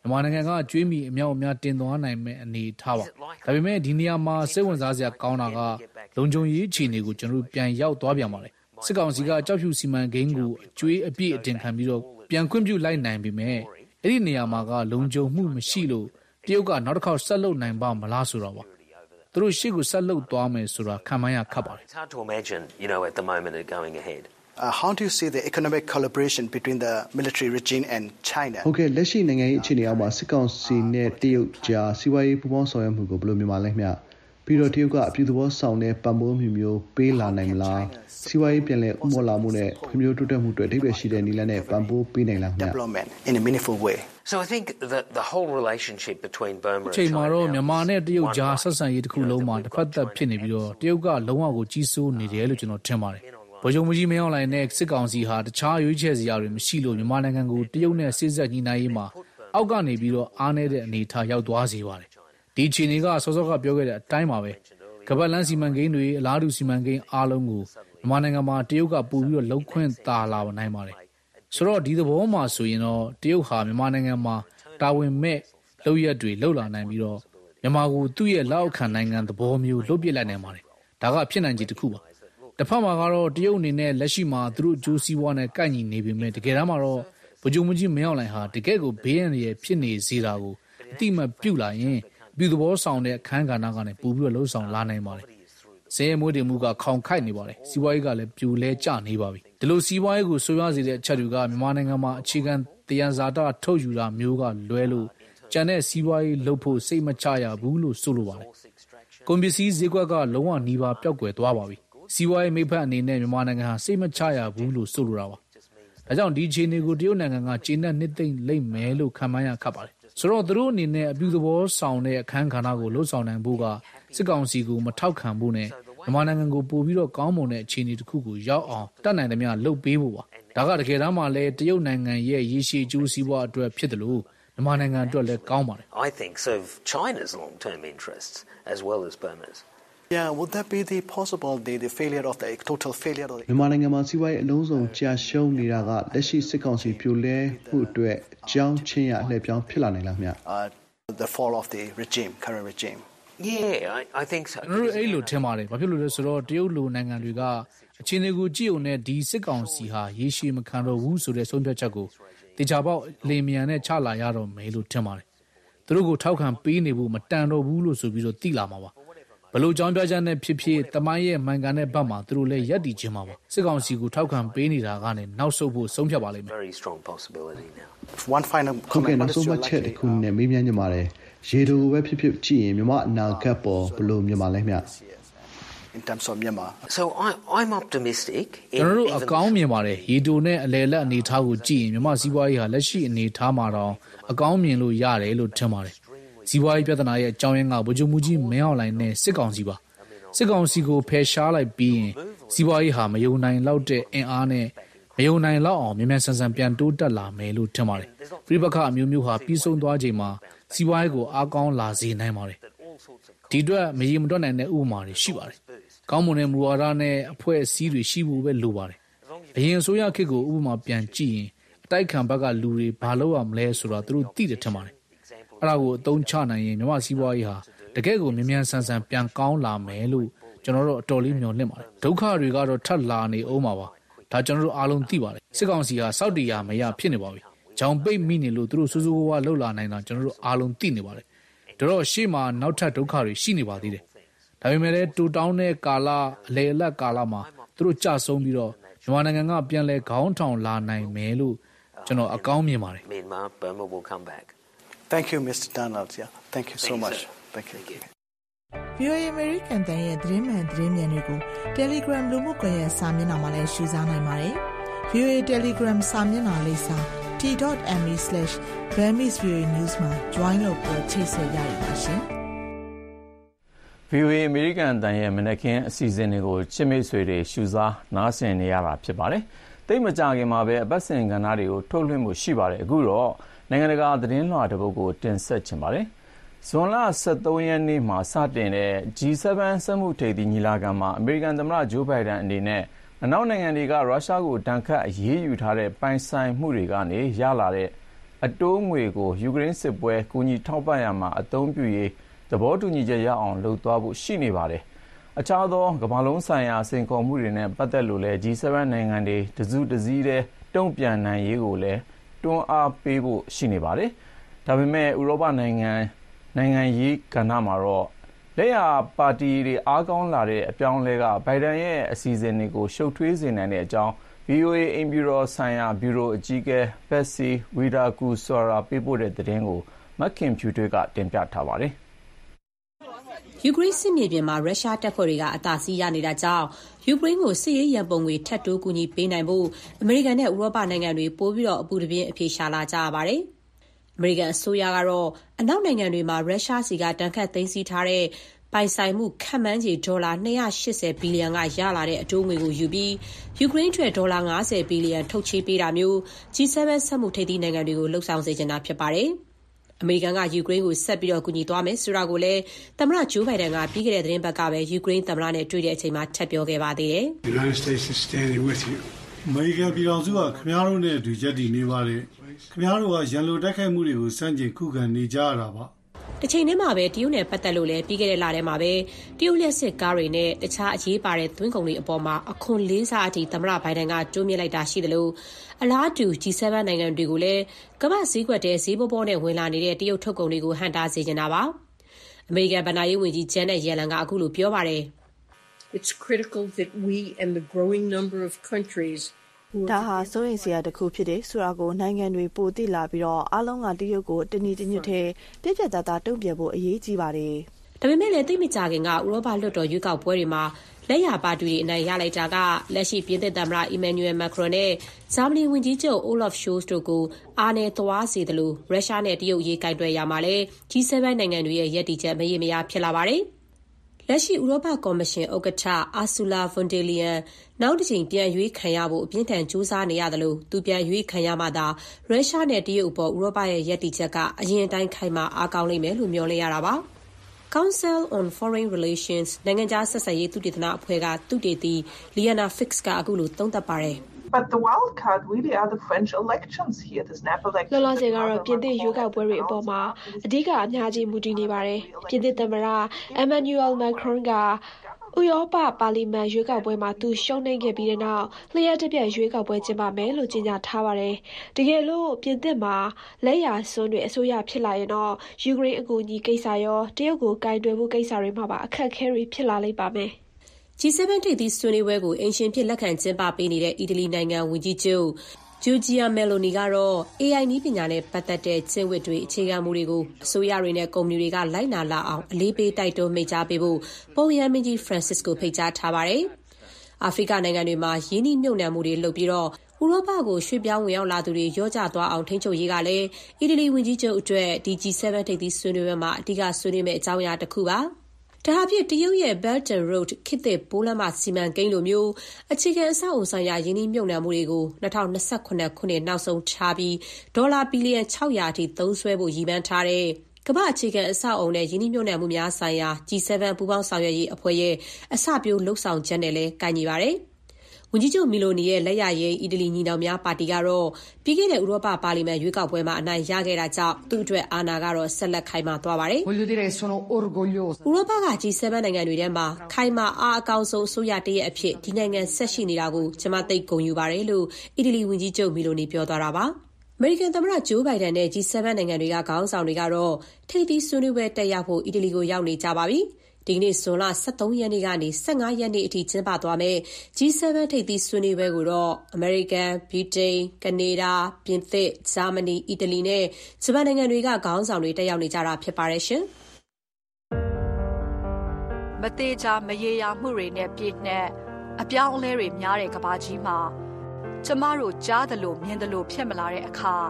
S12: မြန်မာနိုင်ငံကကျွေးမီအမြောက်အများတင်သွားနိုင်မဲ့အနေထားပါဒါပေမဲ့ဒီနေရာမှာစိတ်ဝင်စားစရာကောင်းတာကလုံခြုံရေးအခြေအနေကိုကျွန်တော်တို့ပြန်ရောက်သွားပြန်ပါတယ်စစ်ကောင်စီကကြောက်ဖြူစီမံကိန်းကိုအကျွေးအပြည့်အတင်ခံပြီးတော့ပြန်ခွင့်ပြုလိုက်နိုင်ပြီမဲ့အဲ့ဒီနေရာမှာကလုံခြုံမှုမရှိလို့တရုတ်ကနောက်တစ်ခေါက်ဆက်လုပ်နိုင်ပါမလားဆိုတော့ပါသူတို့ရှေ့ကိုဆက်လုပ်သွားမယ်ဆိုတာခံမှန်းရခက်ပါတယ်
S11: It's hard to imagine, you know, at the moment it going ahead.
S9: Uh, how do you see the economic collaboration between the military regime and China?
S10: ဟုတ်ကဲ့လက်ရှိနိုင်ငံရေးအခြေအနေအောက်မှာစစ်ကောင်စီနဲ့တရုတ်ကြားစီးပွားရေးပူးပေါင်းဆောင်ရွက်မှုကိုဘယ်လိုမြင်ပါလဲခင်ဗျပြီးတော့တရုတ်ကအပြုသဘောဆောင်တဲ့ပံ့ပိုးမှုမျိုးပေးလာနိုင်မလားစီးပွားရေးပြန်လည်ဥမော်လာမှုနဲ့ဖွံ့ဖြိုးတိုးတက်မှုတွေအဓိပ္ပာယ်ရှိတဲ့နည်းလမ်းနဲ့ပံ့ပိုးပေးနိုင်လားခင်ဗျ
S9: Development in a meaningful way.
S11: So I think that the whole relationship between Burma and
S12: ချိန်မှာ
S11: China
S12: တော့မြန်မာနဲ့တရုတ်ကြားဆက်ဆံရေးတစ်ခုလုံးမှာတစ်ဖက်သက်ဖြစ်နေပြီးတော့တရုတ်ကလုံးဝကိုကြီးစိုးနေတယ်လို့ကျွန်တော်ထင်ပါတယ်ဗိုလ်ချုပ်မကြီးမင်းအောင်လှိုင်နဲ့စစ်ကောင်စီဟာတခြားရွေးချယ်စရာတွေမရှိလို့မြန်မာနိုင်ငံကိုတရုတ်နဲ့စစ်ဆက်ညီနိုင်ရေးမှာအောက်ကနေပြီးတော့အားနည်းတဲ့အနေအထားရောက်သွားစေပါတယ်ဒီအခြေအနေကစောစောကပြောခဲ့တဲ့အတိုင်းပါပဲကမ္ဘာလမ်းစီမံကိန်းတွေအလားတူစီမံကိန်းအားလုံးကိုမြန်မာနိုင်ငံမှာတရုတ်ကပို့ပြီးတော့လှုပ်ခွင့်တာလာနိုင်ပါတယ်ဆိုတော့ဒီသဘောမှာဆိုရင်တော့တရုတ်ဟာမြန်မာနိုင်ငံမှာတာဝန်မဲ့လုပ်ရက်တွေလှုပ်လာနိုင်ပြီးတော့မြန်မာကိုသူ့ရဲ့လက်အောက်ခံနိုင်ငံသဘောမျိုးလှုပ်ပစ်လိုက်နိုင်ပါတယ်ဒါကဖြစ်နိုင်ခြေတစ်ခုပါတစ်ဖက်မှာကတော့တရုတ်အနေနဲ့လက်ရှိမှာသူတို့အကျိုးစီးပွားနဲ့ကိုက်ညီနေပေမဲ့တကယ်တမ်းမှာတော့ဗိုလ်ချုပ်မကြီးမင်းအောင်လှိုင်ဟာတကယ့်ကိုဘေးရန်ရဲ့ဖြစ်နေစေတာကိုအတိမတ်ပြုတ်လာရင်ပြုသဘောဆောင်တဲ့အခန်းကဏ္ဍကနေပို့ပြီးတော့လှုပ်ဆောင်လာနိုင်ပါတယ်ဇေယျမွေးတင်မှုကခေါင်ခိုက်နေပါတယ်စီးပွားရေးကလည်းပြိုလဲကျနေပါပြီဒီလိုစီးပွားရေးကိုဆိုးရွားစေတဲ့အချက်တွေကမြန်မာနိုင်ငံမှာအခြေခံတရားဇာတထုတ်ယူတာမျိုးကလွဲလို့ကျန်တဲ့စီးပွားရေးလှုပ်ဖို့စိတ်မချရဘူးလို့ဆိုလိုပါတယ်ကုန်ပစ္စည်းဈေးကွက်ကလုံးဝနှီးပါပျောက်ကွယ်သွားပါပြီစီးပွားရေးမိဖက်အနေနဲ့မြန်မာနိုင်ငံဟာစိတ်မချရဘူးလို့ဆိုလိုတာပါဒါကြောင့်ဒီအခြေအနေကိုတရုတ်နိုင်ငံကကျေနပ်နှစ်သိမ့်လိမ့်မယ်လို့ခံမှန်းရခက်ပါတယ်ဆိုတော့သူတို့အနေနဲ့အပြုသဘောဆောင်တဲ့အခန်းကဏ္ဍကိုလှုပ်ဆောင်နိုင်ဖို့ကစစ်ကောင်စီကိုမထောက်ခံဖို့နဲ့မြန်မာနိုင်ငံကိုပို့ပြီးတော့ကောင်းမွန်တဲ့အခြေအနေတစ်ခုကိုရောက်အောင်တတ်နိုင်သမျှလှုပ်ပေးဖို့ပါဒါကတကယ်တမ်းမှလည်းတရုတ်နိုင်ငံရဲ့ရည်ရှိအကျိုးစီးပွားအတွက်ဖြစ်တယ်လို့မြန်မာနိုင်ငံအတွက်လည်းကောင်းပါတယ်
S11: I think serve China's long-term interests as well as Burma's.
S9: Yeah, would that be the possible the, the failure of the total failure of the
S10: မြန်မာနိုင်ငံမှာစီးပွားရေးအလုံးစုံကြာရှုံးနေတာကလက်ရှိစစ်ကောင်စီပြိုလဲမှုအတွက်ကြောင်းချင်းရအလှည့်ပြောင်းဖြစ်လာနိုင်လားခင်ဗျ
S9: uh, the fall of the regime, current regime?
S11: Yeah, I, I think so.
S12: ကျွန်တော်တို့အဲ့လိုထင်ပါတယ်ဘာဖြစ်လို့လဲဆိုတော့တရုတ်လိုနိုင်ငံတွေကအခြေအနေကိုကြည့်ုံနဲ့ဒီစစ်ကောင်စီဟာရေရှည်မခံတော့ဘူးဆိုတဲ့ဆုံးဖြတ်ချက်ကိုတေချာပေါက်လေမြန်နဲ့ချလာရတော့မယ်လို့ထင်ပါတယ်သူတို့ကိုထောက်ခံပေးနေဖို့မတန်တော့ဘူးလို့ဆိုပြီးတော့တိလာမှာပါဘလို့ကြောင်းပြချက်နဲ့ဖြစ်ဖြစ်တမိုင်းရဲ့မှန်ကန်တဲ့ဘက်မှာသူတို့လည်းယက်တည်ခြင်းမှာပါစစ်ကောင်စီကိုထောက်ခံပေးနေတာကနေနောက်ဆုတ်ဖို့ဆုံးဖြတ်ပါလိမ့်မယ်
S11: Very strong possibility now.
S9: One final
S10: ဟုတ်ကဲ့
S9: comment.
S10: နောက်ဆုံးမှချက်တစ်ခုနဲ့မေးမြန်းကြပါမယ်ရေတိုပဲဖြစ်ဖြစ်ကြည့်ရင်မြန်မာအနာဂတ်ပေါ်ဘယ်လိုမြင်ပါလဲခင်ဗျ
S9: in terms of Myanmar?
S11: So I, I'm optimistic.
S12: ကျွန်တော်တို့အကောင်းမြင်ပါတယ်ရေတိုနဲ့အလယ်လက်အနေထားကိုကြည့်ရင်မြန်မာစီးပွားရေးဟာလက်ရှိအနေထားမှာတော့အကောင်းမြင်လို့ရတယ်လို့ထင်ပါတယ်စီးပွားရေးပြဿနာရဲ့အကြောင်းရင်းကဗိုလ်ချုပ်မှုကြီးမင်းအောင်လှိုင်နဲ့စစ်ကောင်စီပါစစ်ကောင်စီကိုဖယ်ရှားလိုက်ပြီးရင်စီးပွားရေးဟာမယုံနိုင်လောက်တဲ့အင်အားနဲ့မယုံနိုင်လောက်အောင်မြန်မြန်ဆန်ဆန်ပြန်တိုးတက်လာမယ်လို့ထင်ပါတယ်ပြည်ပခအမျိုးမျိုးဟာပြီးဆုံးသွားချိန်မှာစီးပွားရေးကိုအားကောင်းလာစေနိုင်ပါတယ်ဒီအတွက်မရေမတွက်နိုင်တဲ့ဥပမာတွေရှိပါတယ်ကောင်းမွန်တဲ့မူဝါဒနဲ့အဖွဲ့အစည်းတွေရှိဖို့ပဲလိုပါတယ်အရင်အစိုးရခေတ်ကိုဥပမာပြန်ကြည့်ရင်အတိုက်ခံဘက်ကလူတွေဘာလုပ်ရမလဲဆိုတာသူတို့သိတယ်ထင်ပါတယ်အဲ့ဒါကိုအသုံးချနိုင်ရင်မြန်မာစီးပွားရေးဟာတကယ့်ကိုမြန်မြန်ဆန်ဆန်ပြန်ကောင်းလာမယ်လို့ကျွန်တော်တို့အတော်လေးမျှော်လင့်ပါတယ်ဒုက္ခတွေကတော့ထပ်လာနေအောင်ပါပါဒါကျွန်တော်တို့အားလုံးသိပါတယ်စစ်ကောင်စီဟာစောက်တီယာမရဖြစ်နေပါပြီ။ကြောင်ပိတ်မိနေလို့သူတို့စူးစူးဝါးဝါလှုပ်လာနိုင်တာကျွန်တော်တို့အားလုံးသိနေပါတယ်။ဒါတော့ရှေ့မှာနောက်ထပ်ဒုက္ခတွေရှိနေပါသေးတယ်။ဒါပေမဲ့လည်းတူတောင်းတဲ့ကာလအလေအလတ်ကာလမှာသူတို့ကြဆုံးပြီးတော့မြန်မာနိုင်ငံကပြန်လဲခေါင်းထောင်လာနိုင်မယ်လို့ကျွန်တော်အကောင်းမြင်ပါတယ်
S11: Myanmar, Burma will come back.
S9: Thank you, Mister Donald. Yeah, thank you so much. Thank you.
S13: V O A American တန်ရဲ့သတင်းမှန်သတင်းမြန်တွေကို Telegram လူမှုကွန်ရက်စာမျက်နှာမှာလည်းရှုစားနိုင်ပါတယ်။ V O A Telegram စာမျက်နှာလေးစာ t dot m e slash burmese v o a news မှာ join လုပ်ပြီးချိတ်ဆက်ရရပါရှင်။
S2: V O A အမေရိကန်တန်ရဲ့မနက်ခင်းအစီအစဉ်တွေကိုချစ်မိတ်ဆွေတွေရှုစားနားဆင်နေရတာဖြစ်ပါတယ်။တိတ်မကြခင်မှာပဲအပတ်စဉ်ကဏ္ဍတွေကိုထုတ်လွှင့်မှုရှိပါတယ်။အခုတော့နိုင်ငံတကာသတင်းလွှာတစ်ပုဒ်ကိုတင်ဆက်ချင်ပါတယ်။ဇွန်လဆယ်သုံးရက်နေ့မှာစတင်တဲ့ G 7 စက်မှုထိပ်သီးညီလာခံမှာအမေရိကန်သမ္မတဂျိုးဘိုင်ဒန်အနေနဲ့အနောက်နိုင်ငံတွေကရုရှားကိုတန်ခတ်အရေးယူထားတဲ့ပိုင်ဆိုင်မှုတွေကနေရလာတဲ့အတိုးငွေကိုယူကရိန်းစစ်ပွဲကူညီထောက်ပံ့ရမှာအသုံးပြုရေးသဘောတူညီချက်ရအောင်လုပ်သွားဖို့ရှိနေပါတယ်။အခြားသောကမ္ဘာလုံးဆိုင်ရာစိန်ခေါ်မှုတွေနဲ့ပတ်သက်လို့လည်း G เซเว่น နိုင်ငံတွေတစုတစည်းတည်းတုံ့ပြန်နိုင်ရေးကိုလည်းတွန်းအားပေးဖို့ရှိနေပါတယ်။ဒါပေမဲ့ဥရောပနိုင်ငံနိုင်ငံရေးကဏ္ဍမှာတော့လက်ရပါတီတွေအားကောင်းလာတဲ့အပြောင်းအလဲကဘိုင်ဒန်ရဲ့အစီအစဉ်တွေကိုရှုပ်ထွေးစေနိုင်တဲ့အကြောင်း ဗွီအိုအေ အိမ်ဖြူတော်ဆိုင်ရာဘျူရိုအကြီးအကဲ Betsy Widakuswara ပေးပို့တဲ့သတင်းကိုမခင်ဖြူထွေးကတင်ပြထားပါတယ်
S14: ။ယူကရိန်းစစ်မြေပြင်မှာရုရှားတပ်ဖွဲ့တွေကအသာစီးရနေတာကြောင့်ယူကရိန်းကိုစစ်ရေးရန်ပုံငွေထပ်တိုးကူညီပေးနိုင်ဖို့အမေရိကန်နဲ့ဥရောပနိုင်ငံတွေပိုပြီးတော့အပူတပြင်းအပြေရှာလာကြရပါတယ်။အမေရိကန်အစိုးရကတော့အနောက်နိုင်ငံတွေမှာရုရှားစီကတန်ခတ်သိမ်းဆည်းထားတဲ့ပိုင်ဆိုင်မှုခန့်မှန်းခြေဒေါ်လာ၂၈၀ဘီလီယံကရလာတဲ့အတိုးငွေကိုယူပြီးယူကရိန်းအတွက်ဒေါ်လာ၅၀ဘီလီယံထုတ်ချေးပေးတာမျိုး G เซเว่น စက်မှုထိပ်သီးနိုင်ငံတွေကိုလှုံ့ဆော်စေချင်တာဖြစ်ပါတယ်။အမေရိကန်ကယူကရိန်းကိုဆက်ပြီးတော့ကူညီသွားမယ်ဆိုတာကိုလည်းသမ္မတဂျိုးဘိုင်ဒန်ကပြီးခဲ့တဲ့သတင်းပတ်ကပဲယူကရိန်းသမ္မတနဲ့တွေ့တဲ့အချိန်မှာထပ်ပြောခဲ့ပါသေးတယ်။
S15: United States is standing with you. အမေရိကန်ပြည်ထောင်စုကခင်ဗျားတို့နဲ့အတူရပ်တည်နေပါတယ်။ခင်ဗျားတို့ကရန်လိုတိုက်ခိုက်မှုတွေကိုစန့်ကျင်ခုခံနေကြရတာပါ
S14: ။တစ်ချိန်တည်းမှာပဲတရုတ်နဲ့ပတ်သက်လို့လည်းပြီးခဲ့တဲ့လထဲမှာပဲတရုတ်လက်စစ်ကားတွေနဲ့တခြားအရေးပါတဲ့သွင်းကုန်တွေအပေါ်မှာအခွန်လေးစားအထိသမ္မတဘိုင်ဒန်ကတိုးမြင့်လိုက်တာရှိတယ်လို့အလားတူ G เซเว่น နိုင်ငံတွေကိုလည်းကမ္ဘာဈေးကွက်တဲ့ဈေးပေါပေါနဲ့ဝင်လာနေတဲ့တရုတ်ထုတ်ကုန်တွေကိုဟန့်တားစေချင်တာပါ။အမေရိကန်ဗဏ္ဍာရေးဝန်ကြီးဂျန်နက်ယယ်လန်ကအခုလိုပြောပါတယ်။
S16: It's critical that we and the growing number of countries
S17: ဒါဟာစိုးရိမ်စရာတစ်ခုဖြစ်တယ်ဆိုတာကိုနိုင်ငံတွေပိုသိလာပြီးတော့အားလုံးကတရုတ်ကိုတနည်းတညွတ်ထဲပြည့်ပြည့်သားသားတုံ့ပြန်ဖို့အရေးကြီးပါတယ်
S14: ။ဒါပေမဲ့လည်းသိမကြခင်ကဥရောပလွှတ်တော်ရွေးကောက်ပွဲတွေမှာလက်ရပါတီတွေအနိုင်ရလိုက်တာကလက်ရှိပြင်သစ်သမ္မတအီမန်နျူရယ်မက်ခရွန်နဲ့ဂျာမနီဝန်ကြီးချုပ်အိုလော့ဖ်ရှိုးစ်တို့ကိုအားနဲ့သွားစေတယ်လို့ရုရှားနဲ့တရုတ်ရေးကင်တွယ်ရမှာလဲ G เซเว่น နိုင်ငံတွေရဲ့ရည်တည်ချက်မရေမရာဖြစ်လာပါတယ်။လက်ရှိဥရောပကော်မရှင်ဥက္ကဋ္ဌအာဆူလာဗွန်ဒေလီယန်နောက်တစ်ချိန်ပြန်ရွေးခံရဖို့အပြင်းထန်ကြိုးစားနေရတယ်လို့သူပြန်ရွေးခံရမှသာရုရှားနဲ့တရုတ်အပေါ်ဥရောပရဲ့ရည်တည်ချက်ကအရင်အတိုင်းခိုင်မာအားကောင်းလိမ့်မယ်လို့မျှော်လင့်ရတာပါ။ Council on Foreign Relations နိုင်ငံခြားဆက်ဆံရေးသုတေသနအဖွဲ့ကသုတေသီ Liana Fix ကအခုလိုသုံးသပ်ပါတယ်။
S18: But the wild card really are the French elections here, the snap elections.
S19: လောလောဆယ်ကတော့ပြင်သစ်ရွေးကောက်ပွဲတွေအပေါ်မှာအဓိကအများကြီးမူတည်နေပါတယ်။ပြင်သစ်သမ္မတ Emmanuel Macron ကဥရောပပါလီမန်ရွေးကောက်ပွဲမှာသူရှုံးနိမ့်ခဲ့ပြီးတဲ့နောက်လျှက်တစ်ပြက်ရွေးကောက်ပွဲကျင်းပမယ်လို့ကြေညာထားပါတယ်။တကယ်လို့ပြင်သစ်မှာလက်ရာစွန်းတွေအစိုးရဖြစ်လာရင်တော့ယူကရိန်းအကူအညီကိစ္စရောတရုတ်ကိုကင်တွယ်ဖို့ကိစ္စတွေမှာပါအခက်အခဲတွေဖြစ်လာလိမ့်ပါမယ်။
S14: G เซเว่น ထိပ်သီးဆွေးနွေးပွဲကိုအိမ်ရှင်ဖြစ်လက်ခံကျင်းပပေးနေတဲ့အီတလီနိုင်ငံဝန်ကြီးချုပ်ဂျိုဂျီယာမယ်လိုနီကတော့ A I နည်းပညာနဲ့ပတ်သက်တဲ့ကျင့်ဝတ်တွေအခြေခံမူတွေကိုအစိုးရတွေနဲ့ကုမ္ပဏီတွေကလိုက်နာလာအောင်အလေးပေးတိုက်တွန်းမိန့်ကြားပေးဖို့ပုပ်ရဟန်းမင်းကြီး Francis ကိုဖိတ်ကြားထားပါတယ်။အာဖရိကနိုင်ငံတွေမှာယင်းနှိမ့်မြုပ်နှံမှုတွေလုပ်ပြီးတော့ဥရောပကိုရွှေ့ပြောင်းဝင်ရောက်လာသူတွေရောကြသွားအောင်ထိန်းချုပ်ရေးကလည်းအီတလီဝန်ကြီးချုပ်အတွက်ဒီ G เซเว่น ထိပ်သီးဆွေးနွေးပွဲမှာအဓိကဆွေးနွေးမယ့်အကြောင်းအရာတစ်ခုပါ။ဒါအဖြစ်တရုတ်ရဲ့ Belt and Road ခေတ်သစ်ပိုးလမ်းမစီမံကိန်းလိုမျိုးအခြေခံအဆောက်အုံဆိုင်ရာယင်းနှိမ့်မြုပ်နှံမှုတွေကို၂၀၂၇ခုနှစ်နောက်ဆုံးထားပြီးဒေါ်လာဘီလီယံ၆၀၀အထိသုံးစွဲဖို့ရည်မှန်းထားတဲ့ကမ္ဘာအခြေခံအဆောက်အုံနဲ့ယင်းနှိမ့်မြုပ်နှံမှုများဆိုင်ရာ G เซเว่น ပူးပေါင်းဆောင်ရွက်ရေးအဖွဲ့ရဲ့အစပျိုးလှုပ်ဆောင်ချက်နဲ့လည်းကိုက်ညီပါတယ်။ဝန်ကြီးချုပ်မီလိုနီရဲ့လက်ရရေးအီတလီညီနောင်များပါတီကတော့ပြီးခဲ့တဲ့ဥရောပပါလီမန်ရွေးကောက်ပွဲမှာအနိုင်ရခဲ့တာကြောင့်သူ့အတွက်အာဏာကတော့ဆက်လက်ခိုင်မာသွားပါတယ်။ ဥရောပက G เซเว่น နိုင်ငံတွေထဲမှာခိုင်မာအားအကောင်းဆုံးအစိုးရတရက်အဖြစ်ဒီနိုင်ငံဆက်ရှိနေတာကိုကျွန်မသိဂုဏ်ယူပါတယ်လို့အီတလီဝန်ကြီးချုပ်မီလိုနီပြောသွားတာပါ။အမေရိကန်သမ္မတဂျိုးဘိုင်ဒန်နဲ့ G เซเว่น နိုင်ငံတွေကခေါင်းဆောင်တွေကတော့ထိပ်သီးဆွေးနွေးပွဲတက်ရောက်ဖို့အီတလီကိုရောက်နေကြပါပြီ။ဒီကနေ့ဇွန်လ၁၃ရက်နေ့ကနေ၁၅ရက်နေ့အထိကျင်းပသွားမယ့် G เซเว่น ထိပ်သီးဆွေးနွေးပွဲကိုတော့အမေရိကန်၊ဗြိတိန်၊ကနေဒါ၊ပြင်သစ်၊ဂျာမနီ၊အီတလီနဲ့ဂျပန်နိုင်ငံတွေကခေါင်းဆောင်တွေတက်ရောက်နေကြတာဖြစ်ပါတယ်ရှင်
S3: ။မသေးချာမရေရာမှုတွေနဲ့ပြည့်နှက်အပြောင်းအလဲတွေများတဲ့ကမ္ဘာကြီးမှာကျမတို့ကြားသလိုမြင်သလိုဖြစ်မလာတဲ့အခါ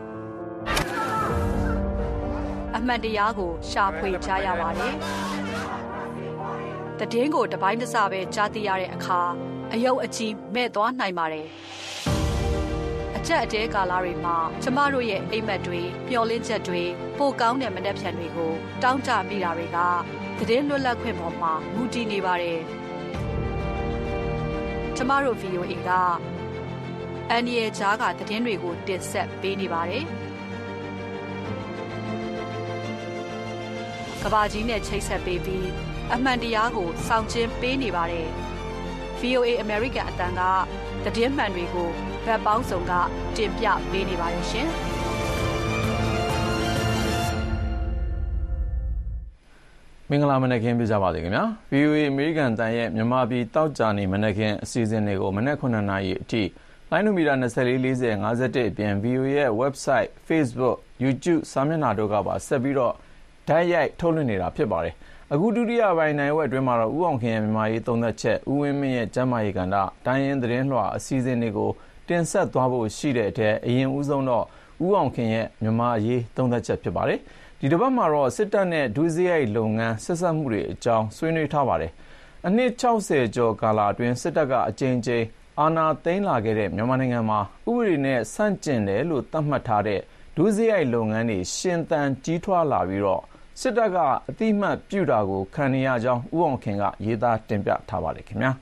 S3: အမှန်တရားကိုရှာဖွေကြရပါတယ်။တည်င်းကိုတပိုင်းတစပဲကြားသိရတဲ့အခါအယုတ်အကြီးမဲ့သွားနိုင်ပါတယ်။အချက်အတဲကာလတွေမှာကျမတို့ရဲ့အိမ်မက်တွေပျော်လင့်ချက်တွေပိုကောင်းတဲ့မနှက်ဖြန်တွေကိုတောင်းတမိတာတွေကတည်င်းလွတ်လပ်ခွင့်ပေါ်မှာမူတည်နေပါတယ်။ကျမတို့ V O A ကအန်ဒီရဲ့ဂျားကတည်င်းတွေကိုတင်ဆက်ပေးနေပါတယ်။
S20: ကဘာကြီးနဲ့ချိတ်ဆက်ပေးပြီးအမှန်တရားကိုစောင့်ကျဉ်ပေးနေပါတယ်။ ဗွီအိုအေ American အသံကသတင်းမှန်တွေကိုဗတ်ပေါင်းစုံကတင်ပြပေးနေပါတယ်ရှင်။
S2: မင်္ဂလာမနက်ခင်းပြကြပါစေခင်ဗျာ ဗွီအိုအေ American တန်ရဲ့မြန်မာပြည်တောက်ကြနေမနက်ခင်းအစီအစဉ်တွေကိုမနက်ခုနှစ်နာရီအထိလိုင်းနိုမီတာ၂၄ ၄၀ ၅၁အပြင် ဗွီအိုအေ ရဲ့ website Facebook YouTube စာမျက်နှာတို့ကပါဆက်ပြီးတော့ဓာတ်ရိုက်ထုတ်လွှင့်နေတာဖြစ်ပါတယ်အခုဒုတိယပိုင်းနိုင်ဝက်အတွင်းမှာတော့ဦးအောင်ခင်ရဲ့မြန်မာရေးသုံးသက်ချက်ဦးဝင်းမင်းရဲ့ကျမ်းမာရေးကဏ္ဍတိုင်းရင်းသတင်းလွှာအစီအစဉ်တွေကိုတင်ဆက်သွားဖို့ရှိတဲ့အထက်အရင်ဦးဆုံးတော့ဦးအောင်ခင်ရဲ့မြန်မာရေးသုံးသက်ချက်ဖြစ်ပါတယ်ဒီတစ်ပတ်မှာတော့စစ်တပ်နဲ့ဒုစရိုက်လုပ်ငန်းဆက်ဆက်မှုတွေအကြောင်းဆွေးနွေးထားပါတယ်အနှစ်၆၀ကျော်ကာလအတွင်းစစ်တပ်ကအကြိမ်ကြိမ်အာဏာသိမ်းလာခဲ့တဲ့မြန်မာနိုင်ငံမှာဥပဒေနဲ့ဆန့်ကျင်တယ်လို့သတ်မှတ်ထားတဲ့ဒုစရိုက်လုပ်ငန်းတွေရှင်သန်ကြီးထွားလာပြီးတော့စစ်တပ်ကအတိမတ်ပြုတာကိုခံနေရကြောင်းဦးအောင်ခင်ကရေးသားတင်ပြထားပါတယ်ခင်ဗျာ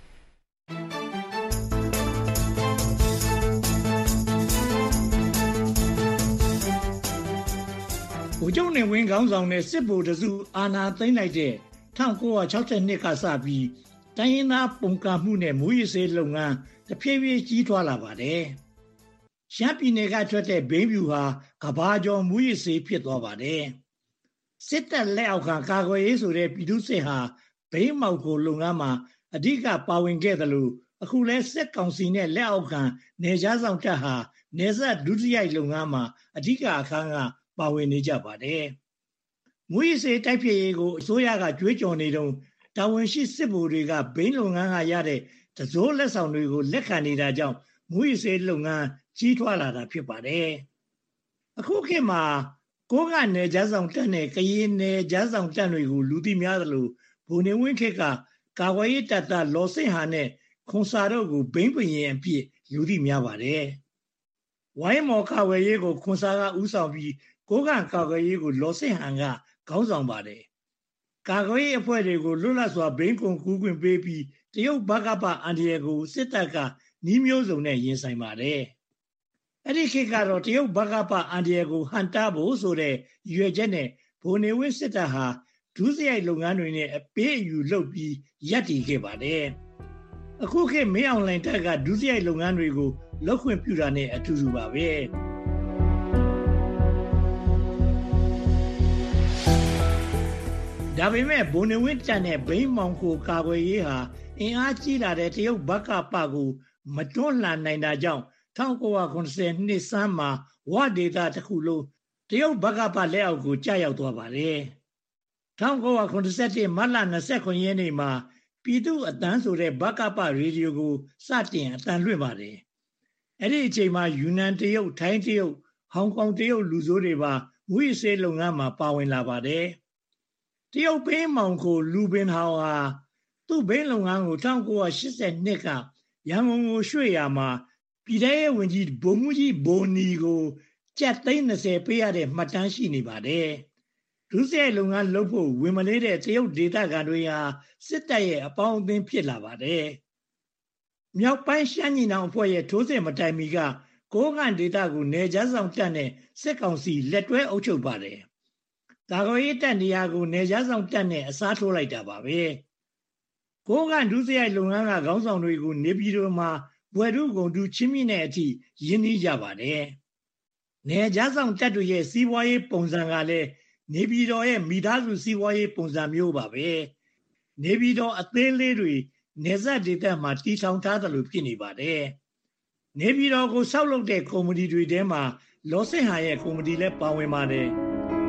S21: ဗိုလ်ချုပ်နေဝင်းခေါင်းဆောင်တဲ့စစ်ဗိုလ်တစုအာဏာသိမ်းလိုက်တဲ့၁၉၆၂ကစပြီးတိုင်းရင်းသားပုံကမှုနဲ့မူရစေလုပ်ငန်းတဖြည်းဖြည်းကြီးထွားလာပါတယ်။ရှမ်းပြည်နယ်ကထွက်တဲ့ဘိန်းဖြူဟာကဘာကျော်မူရစေဖြစ်သွားပါတယ်။စစ်တပ်လက်အောက်ခံကာကွယ်ရေးဆိုတဲ့ပြည်သူ့စစ်ဟာဘိန်းမောက်ကိုလုပ်ငန်းမှာအဓိကပါဝင်ခဲ့တယ်လို့အခုလဲစစ်ကောင်စီနဲ့လက်အောက်ခံနေကြားဆောင်တပ်ဟာနေဆက်ဒုတိယလုပ်ငန်းမှာအဓိကအခန်းကပါဝင်နေကြပါတယ်။မူရစေတိုက်ဖြည့်ရေးကိုအစိုးရကကြွေးကြော်နေတုန်းတာဝန်ရှိစစ်ဗိုလ်တွေကဘိန်းလုပ်ငန်းကရတဲ့တစိုးလက်ဆောင်တွေကိုလက်ခံနေတာကြောင့်မူရစေလုပ်ငန်းကြီးထွားလာတာဖြစ်ပါတယ်။အခုခေတ်မှာကိုကနယ်ကြားဆောင်တပ်နဲ့ကရင်နယ်ကြားဆောင်တပ်တွေကိုလူသိများသလိုဗိုလ်နေဝင်းခေတ်ကကာကွယ်ရေးတပ်သားလော်စင်ဟာနဲ့ခွန်စာတို့ကိုဘိန်းပရင်အဖြစ်လူသိများပါတယ်။ဝိုင်းမော်ကာကွယ်ရေးကိုခွန်စာကဦးဆောင်ပြီးကိုကကာကွယ်ရေးကိုလော်စင်ဟန်ကခေါင်းဆောင်ပါတယ်။ကာကွယ်ရေးအဖွဲ့တွေကိုလွတ်လပ်စွာဘိန်းကွန်ကူးခွင့်ပေးပြီးတရုတ်ဘကပအန်ဒီရကိုစစ်တပ်ကနှီးမျိုးစုံနဲ့ရင်ဆိုင်ပါတယ်။အဲ့ဒီခေတ်ကတော့တရုတ်ဘကပအန်ဒီရကိုဟန်တာဖို့ဆိုတဲ့ရွေချက်နဲ့ဗိုလ်နေဝင်းစစ်တပ်ဟာဒုစရိုက်လုပ်ငန်းတွေနဲ့အပေးအယူလုပ်ပြီးရပ်တည်ခဲ့ပါတယ်။အခုခေတ်မင်းအောင်လှိုင်တပ်ကဒုစရိုက်လုပ်ငန်းတွေကိုလုပ်ခွင့်ပြုတာနဲ့အတူတူပါပဲ။ဒါပေမဲ့ဗိုလ်နေဝင်းတပ်နဲ့ဘိန်းမောင်ကိုကာကွယ်ရေးဟာအင်အားကြီးလာတဲ့တရုတ်ဘကပကိုမတွန်းလှန်နိုင်တာကြောင့်၁၉၇၀နှစ်ဆန်းမှာဝဒေသတစ်ခုလုံးတရုတ်ဘကပလက်အောက်ကိုကြာရောက်သွားပါတယ်။၁၉၇၁မတ်လ၂၇ရက်နေ့မှာပြည်သူ့အသံဆိုတဲ့ဘကပရေဒီယိုကိုစတင်အသံလွှင့်ပါတယ်။အဲ့ဒီအချိန်မှာယူနန်တရုတ်ထိုင်းတရုတ်ဟောင်ကောင်တရုတ်လူစိုးတွေပါမူရစေလုပ်ငန်းမှာပါဝင်လာပါတယ်။တရုတ်ဘိန်းမောင်ကိုလူပင်ဟောင်ဟာသူ့ဘိန်းလုပ်ငန်းကို၁၉၈၂ကရန်ကုန်ကိုရွှေ့ရမှာပြည်ထောင်ရေးဝန်ကြီးဗိုလ်မှူးကြီးဘိုနီကိုကျပ်သိန်း၂၀ပေးရတဲ့မှတ်တမ်းရှိနေပါတယ်။ဒုစရိုက်လုပ်ငန်းလုပ်ဖို့ဝင်မလေးတဲ့တရုတ်ဒေသခံတွေဟာစစ်တပ်ရဲ့အပေါင်းအသင်းဖြစ်လာပါတယ်။မြောက်ပိုင်းရှမ်းညီနောင်အဖွဲ့ရဲ့ထိုးစစ်မတိုင်မီကကိုးကန့်ဒေသကိုနေကြားဆောင်တပ်နဲ့စစ်ကောင်စီလက်တွဲအုပ်ချုပ်ပါတယ်။ကာကွယ်ရေးတပ်နေရာကိုနေကြားဆောင်တပ်နဲ့အစားထိုးလိုက်တာပါပဲ။ကိုးကန့်ဒုစရိုက်လုပ်ငန်းကခေါင်းဆောင်တွေကိုနေပြည်တော်မှာဘွယ်ထုကုန်ထုချင်းမြင့်တဲ့အထိရင်းနှီးကြပါတယ်။နေကြားဆောင်တပ်တွေရဲ့စီးပွားရေးပုံစံကလည်းနေပြည်တော်ရဲ့မိသားစုစီးပွားရေးပုံစံမျိုးပါပဲ။နေပြည်တော်အသေးလေးတွေနေဆက်ဒေသမှာတီထောင်ထားတယ်လို့ဖြစ်နေပါတယ်။နေပြည်တော်ကိုဆောက်လုပ်တဲ့ကုမ္ပဏီတွေထဲမှာလော်စင်ဟာရဲ့ကုမ္ပဏီလည်းပါဝင်ပါတယ်။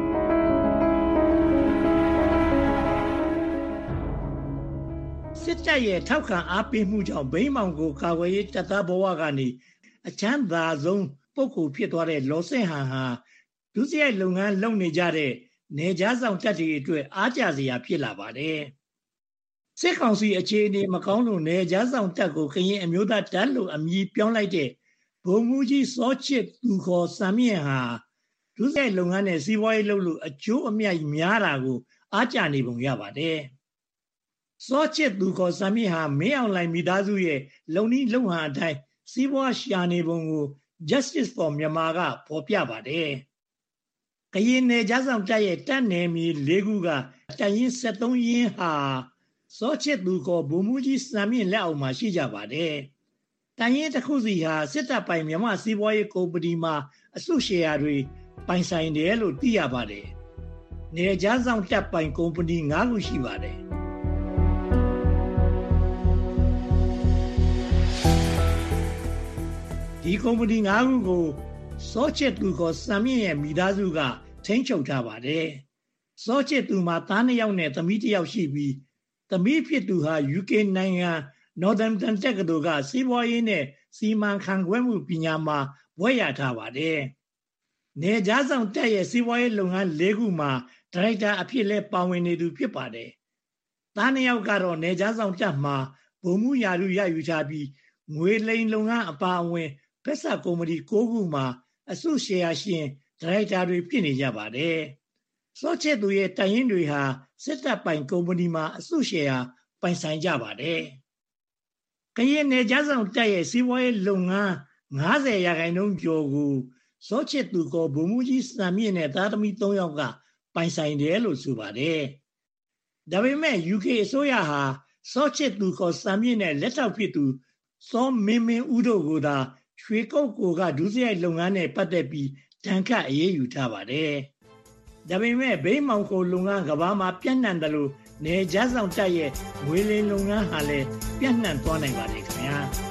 S21: စစ်တပ်ရဲ့ထောက်ခံအားပေးမှုကြောင့်ဘိန်းမောင်ကိုကာကွယ်ရေးတပ်သားဘဝကနေအချမ်းသာဆုံးပုဂ္ဂိုလ်ဖြစ်သွားတဲ့လော်စင်ဟန်ဟာဒုစရိုက်လုပ်ငန်းလုပ်နေကြတဲ့နေကြားဆောင်တပ်တွေအတွက်အားကျစရာဖြစ်လာပါတယ်။စစ်ကောင်စီအခြေအနေမကောင်းလို့နေကြားဆောင်တပ်ကိုကရင်အမျိုးသားတပ်လို့အမည်ပြောင်းလိုက်တဲ့ဗိုလ်မှူးကြီးစောချစ်သူခေါ်စံမြင့်ဟာဒုစရိုက်လုပ်ငန်းနဲ့စီးပွားရေးလုပ်လို့အကျိုးအမြတ်များတာကိုအားကျနေပုံရပါတယ်။စောချစ်သူခေါ်စံမြင့်ဟာမင်းအောင်လှိုင်မိသားစုရဲ့လုံနီးလုံဟန်အတိုင်းစီးပွားရှာနေပုံကို Justice for Myanmar ကဖော်ပြပါတယ်ကရင်နယ်ကြားဆောင်တပ်ရဲ့တပ်နယ်မြေ၄ခုကတပ်ရင်း၁၃ရင်းဟာစောချစ်သူကဗိုလ်မှူးကြီးစံမြင့်လက်အောက်မှာရှိကြပါတယ်။တပ်ရင်းတစ်ခုစီဟာစစ်တပ်ပိုင်မြန်မာစီးပွားရေးကုမ္ပဏီမှာအစုရှယ်ယာတွေပိုင်ဆိုင်တယ်လို့သိရပါတယ်။နယ်ကြားဆောင်တပ်ပိုင်ကုမ္ပဏီ၅ခုရှိပါတယ်။ဒီကုမ္ပဏီ၅ခုကိုစောချစ်သူကစံမြင့်ရဲ့မိသားစုကထိန်းချုပ်ထားပါတယ်။စောချစ်သူမှာသားနှစ်ယောက်နဲ့သမီးတစ်ယောက်ရှိပြီးသမီးဖြစ်သူဟာ ယူ ကေ နိုင်ငံ Northampton တက္ကသိုလ်ကစီးပွားရေးနဲ့စီမံခန့်ခွဲမှုပညာမှာဘွဲ့ရထားပါတယ်။နယ်ကြားဆောင်တပ်ရဲ့စီးပွားရေးလုပ်ငန်း၄ခုမှာဒါရိုက်တာအဖြစ်လဲပါဝင်နေသူဖြစ်ပါတယ်။သားနှစ်ယောက်ကတော့နယ်ကြားဆောင်တပ်မှာဗိုလ်မှူးရာထူးရယူထားပြီးငွေလိမ်လုပ်ငန်းအပါအဝင်ဖက်ဆက်ကုမ္ပဏီ၉ခုမှာအစုရှယ်ယာရှင်ဒါရိုက်တာတွေဖြစ်နေကြပါတယ်။စောချစ်သူရဲ့တိုင်ရင်တွေဟာစစ်တပ်ပိုင်ကုမ္ပဏီမှာအစုရှယ်ယာပိုင်ဆိုင်ကြပါတယ်။ကရင်နယ်ကြားဆောင်တပ်ရဲ့စီးပွားရေးလုပ်ငန်း၅၀ရာခိုင်နှုန်းကျော်ကိုစောချစ်သူကဗိုလ်မှူးကြီးစံမြင့်နဲ့သားသမီး၃ယောက်ကပိုင်ဆိုင်တယ်လို့ဆိုပါတယ်။ဒါပေမဲ့ ယူ ကေ အစိုးရဟာစောချစ်သူကစံမြင့်နဲ့လက်ထောက်ဖြစ်သူစောမင်းမင်းဦးတို့ကိုသာရွှေကုတ်ကိုကဒုစရိုက်လုပ်ငန်းနဲ့ပတ်သက်ပြီးဒဏ်ခတ်အရေးယူထားပါတယ်။ဒါပေမဲ့ဘိန်းမောင်ခိုလုပ်ငန်းကဘာမှာပြန့်နှံ့တယ်လို့နေကြားဆောင်တပ်ရဲ့ငွေလိမ်လုပ်ငန်းဟာလည်းပြန့်နှံ့သွားနိုင်ပါတယ်ခင်ဗျာ။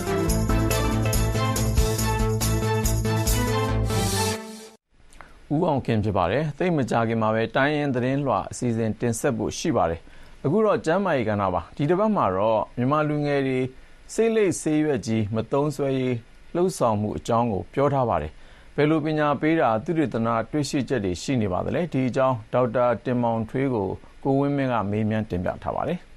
S2: ဦးအောင်ခင်ဖြစ်ပါတယ်။သိမကြခင်မှာပဲတိုင်းရင်သတင်းလွှာအစီအစဉ်တင်ဆက်ဖို့ရှိပါတယ်။အခုတော့ကျမ်းမာရေးကဏ္ဍပါ။ဒီတစ်ပတ်မှာတော့မြန်မာလူငယ်တွေစိတ်လိပ်ဆေးရွက်ကြီးမသုံးဆွဲရေးလှုပ်ဆောင်မှုအကြောင်းကိုပြောထားပါတယ်။ဘယ်လိုပညာပေးတာသုတေသနတွေ့ရှိချက်တွေရှိနေပါသလဲ။ဒီအကြောင်းဒေါက်တာတင်မောင်ထွေးကိုကိုဝင်းမင်းကမေးမြန်းတင်ပြထားပါတယ်။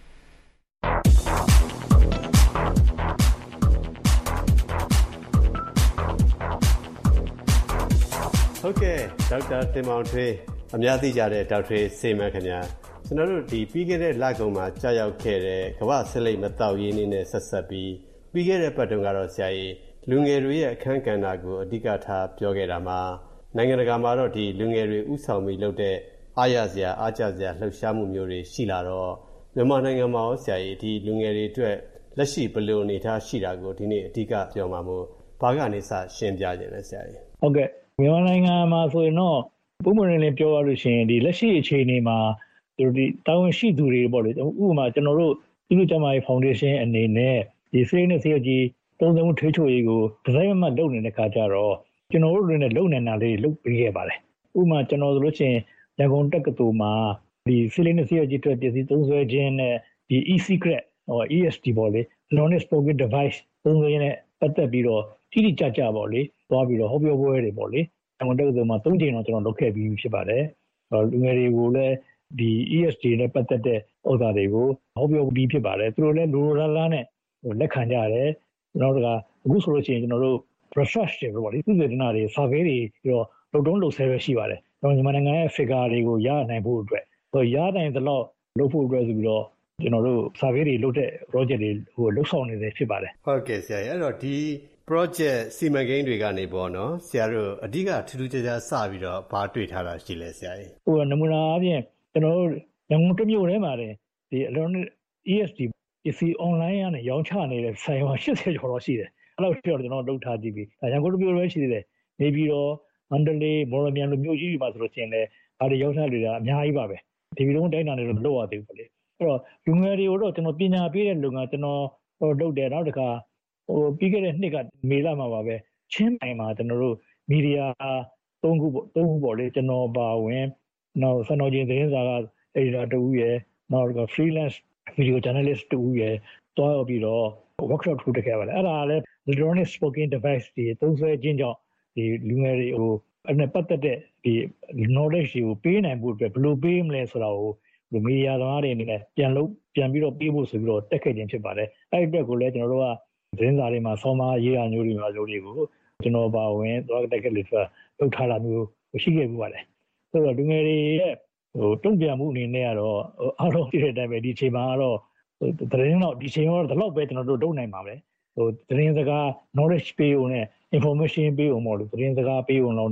S1: ဟုတ်ကဲ့ဒေါက်တာတင်မောင်ထွေးအများသိကြတဲ့ဒေါက်ထွေးစေမန်ခင်ဗျာကျွန်တော်တို့ဒီပြီးခဲ့တဲ့လကုန်မှာကြာရောက်ခဲ့တဲ့ကမ္ဘာစစ်လိပ်မတောက်ရင်းနဲ့ဆက်ဆက်ပြီးပြီးခဲ့တဲ့ပတ်တုန်းကတော့ဆရာကြီးလူငယ်တွေရဲ့အခန်းကဏ္ဍကိုအဓိကထားပြောခဲ့တာမှာနိုင်ငံတကာမှာတော့ဒီလူငယ်တွေဥဆောင်ပြီးလုပ်တဲ့အားရစရာအားကျစရာလှုပ်ရှားမှုမျိုးတွေရှိလာတော့မြန်မာနိုင်ငံမှာရောဆရာကြီးဒီလူငယ်တွေအတွက်လက်ရှိဘယ်လိုအနေထားရှိတာကိုဒီနေ့အဓိကပြောမှာမို့ဘာကနေစရှင်းပြခြင်းလဲဆရာကြီး
S22: ဟုတ်ကဲ့မြန်မာနိုင်ငံမှာဆိုရင်တော့ပုံမှန်လေးပြောရလို့ရှိရင်ဒီလက်ရှိအခြေအနေမှာဒီတာဝန်ရှိသူတွေပေါ့လေဥပမာကျွန်တော်တို့ဒီလိုကျမကြီးဖောင်ဒေးရှင်းအနေနဲ့ဒီစိတ်နဲ့စိတ်ကြီးသုံးသပ်မှုထိချိုးရေးကိုဒီဇိုင်းမှလုပ်နေတဲ့ခါကျတော့ကျွန်တော်တို့တွေနဲ့လုပ်နေတာလေးလုပ်ပေးခဲ့ပါတယ်ဥပမာကျွန်တော်ဆိုလို့ရှိရင်ရန်ကုန်တက္ကသိုလ်မှာဒီစိတ်နဲ့စိတ်ကြီးအတွက်ပြည်စည်းသုံးဆွဲခြင်းနဲ့ဒီ e-secret ဟို E S D ပေါ့လေ electronic spoken device သုံးဆွဲခြင်းနဲ့ပတ်သက်ပြီးတော့တိတိကျကျပေါ့လေသွားပြီးတော့ဟောပြောပွဲတွေပေါ့လေရန်ကုန်တက္ကသိုလ်မှာသုံးချိန်တော့ကျွန်တော်လုပ်ခဲ့ပြီးဖြစ်ပါတယ်လူငယ်တွေကိုလည်းဒီ E S D နဲ့ပတ်သက်တဲ့ဥစ္စာတွေကိုဟောပြောပြီးဖြစ်ပါတယ်သူတို့လည်းလိုလိုလားလားနဲ့ဟိုလက်ခံကြရတယ်နောက်တကအခုဆိုလို့ရှိရင်ကျွန်တော်တို့ research တွေပေါ့လေသူတွေတင်တာတွေ survey တွေပြီးတော့လုပ်တုံးလုပ်ဆဲပဲရှိပါတယ်ကျွန်တော်မြန်မာနိုင်ငံရဲ့ figure တွေကိုရနိုင်ဖို့အတွက်ဟိုရနိုင်သလောက်လုပ်ဖို့အတွက်ဆိုပြီးတော့ကျွန်တော်တို့ survey တွေလုပ်တဲ့ project တွေဟိုလုပ်ဆောင်နေတယ်ဖြစ်ပါတယ်
S1: ဟုတ်ကဲ့ဆရာအဲ့တော့ဒီ project စီမံကိန်းတွေကနေပေါ့နော်ဆရာတို့အဓိကထူးထူးခြားခြားစပြီးတော့ဘာတွေ့ထားတာရှိလဲဆရာကြီး
S22: ဟိုနမူနာအပြင်ကျွန်တော်တို့ရန်ကုန်တစ်မြို့ထဲမှာတင်ဒီ electronic E S D ပစ္စည်း online ကနေရောင်းချနေတဲ့ဆိုင်မှာ၈၀ကျော်တော့ရှိတယ်အဲ့လိုပြောတော့ကျွန်တော်လုပ်ထားကြည့်ပြီးရန်ကုန်တစ်မြို့ပဲရှိသေးတယ်နေပြီးတော့မန္တလေးမော်လမြိုင်လိုမြို့ကြီးတွေမှာဆိုလို့ရှိရင်လည်းအားတွေရောင်းချနေတာအများကြီးပါပဲဒီလိုလုံးတိုင်းတာတွေတော့မလုပ်ရသေးဘူးလေအဲ့တော့လူငယ်တွေကိုတော့ကျွန်တော်ပညာပေးတဲ့လုပ်ငန်းကျွန်တော်လုပ်တယ်နောက်တစ်ခါဟိုပြီးခဲ့တဲ့နှစ်ကမေလမှာပါပဲချင်းမိုင်မှာကျွန်တော်တို့မီဒီယာသုံးခုပေါ့သုံးခုပေါ့လေကျွန်တော်ပါဝင်နောက်စံတော်ချင်းသတင်းစာက editor တူရယ်နောက်တစ်ခါ freelance video journalist တူရယ်တွားပြီးတော့ workshop ထုတ်ခဲ့ပါတယ်အဲ့ဒါလည်း electronic spoken device တွေသုံးစွဲခြင်းကြောင့်ဒီလူငယ်တွေဟိုအဲ့နဲ့ပတ်သက်တဲ့ဒီ knowledge တွေကိုပေးနိုင်ဖို့အတွက်ဘယ်လိုပေးမလဲဆိုတာကိုဒီမီဒီယာသမားတွေအနေနဲ့ပြန်လုပ်ပြန်ပြီးတော့ပေးဖို့ဆိုပြီးတော့တက်ခဲ့ခြင်းဖြစ်ပါတယ်အဲ့ဒီအတွက်ကိုလည်းကျွန်တော်တို့ကသတင်းစာတွေမှာဆောင်းပါးရေးရမျိုးတွေမှာလို့တွေကိုကျွန်တော်ပါဝင်သွားတက်ခဲ့လို့ဆိုတာလုပ်ထားတာမျိုးရှိခဲ့ပြီးပါတယ်ဆိုတော့လူငယ်တွေရဲ့ဟိုတုံ့ပြန်မှုအနေနဲ့ကတော့အားလုံးပြည့်တဲ့အတိုင်းပဲဒီအချိန်မှာကတော့သတင်းတော့ဒီအချိန်တော့ဒီလောက်ပဲကျွန်တော်တို့လုပ်နိုင်ပါပဲဟိုသတင်းစကား knowledge ပေးုံနဲ့ information ပေးုံပေါ့လို့သတင်းစကားပေးုံလောက်နဲ့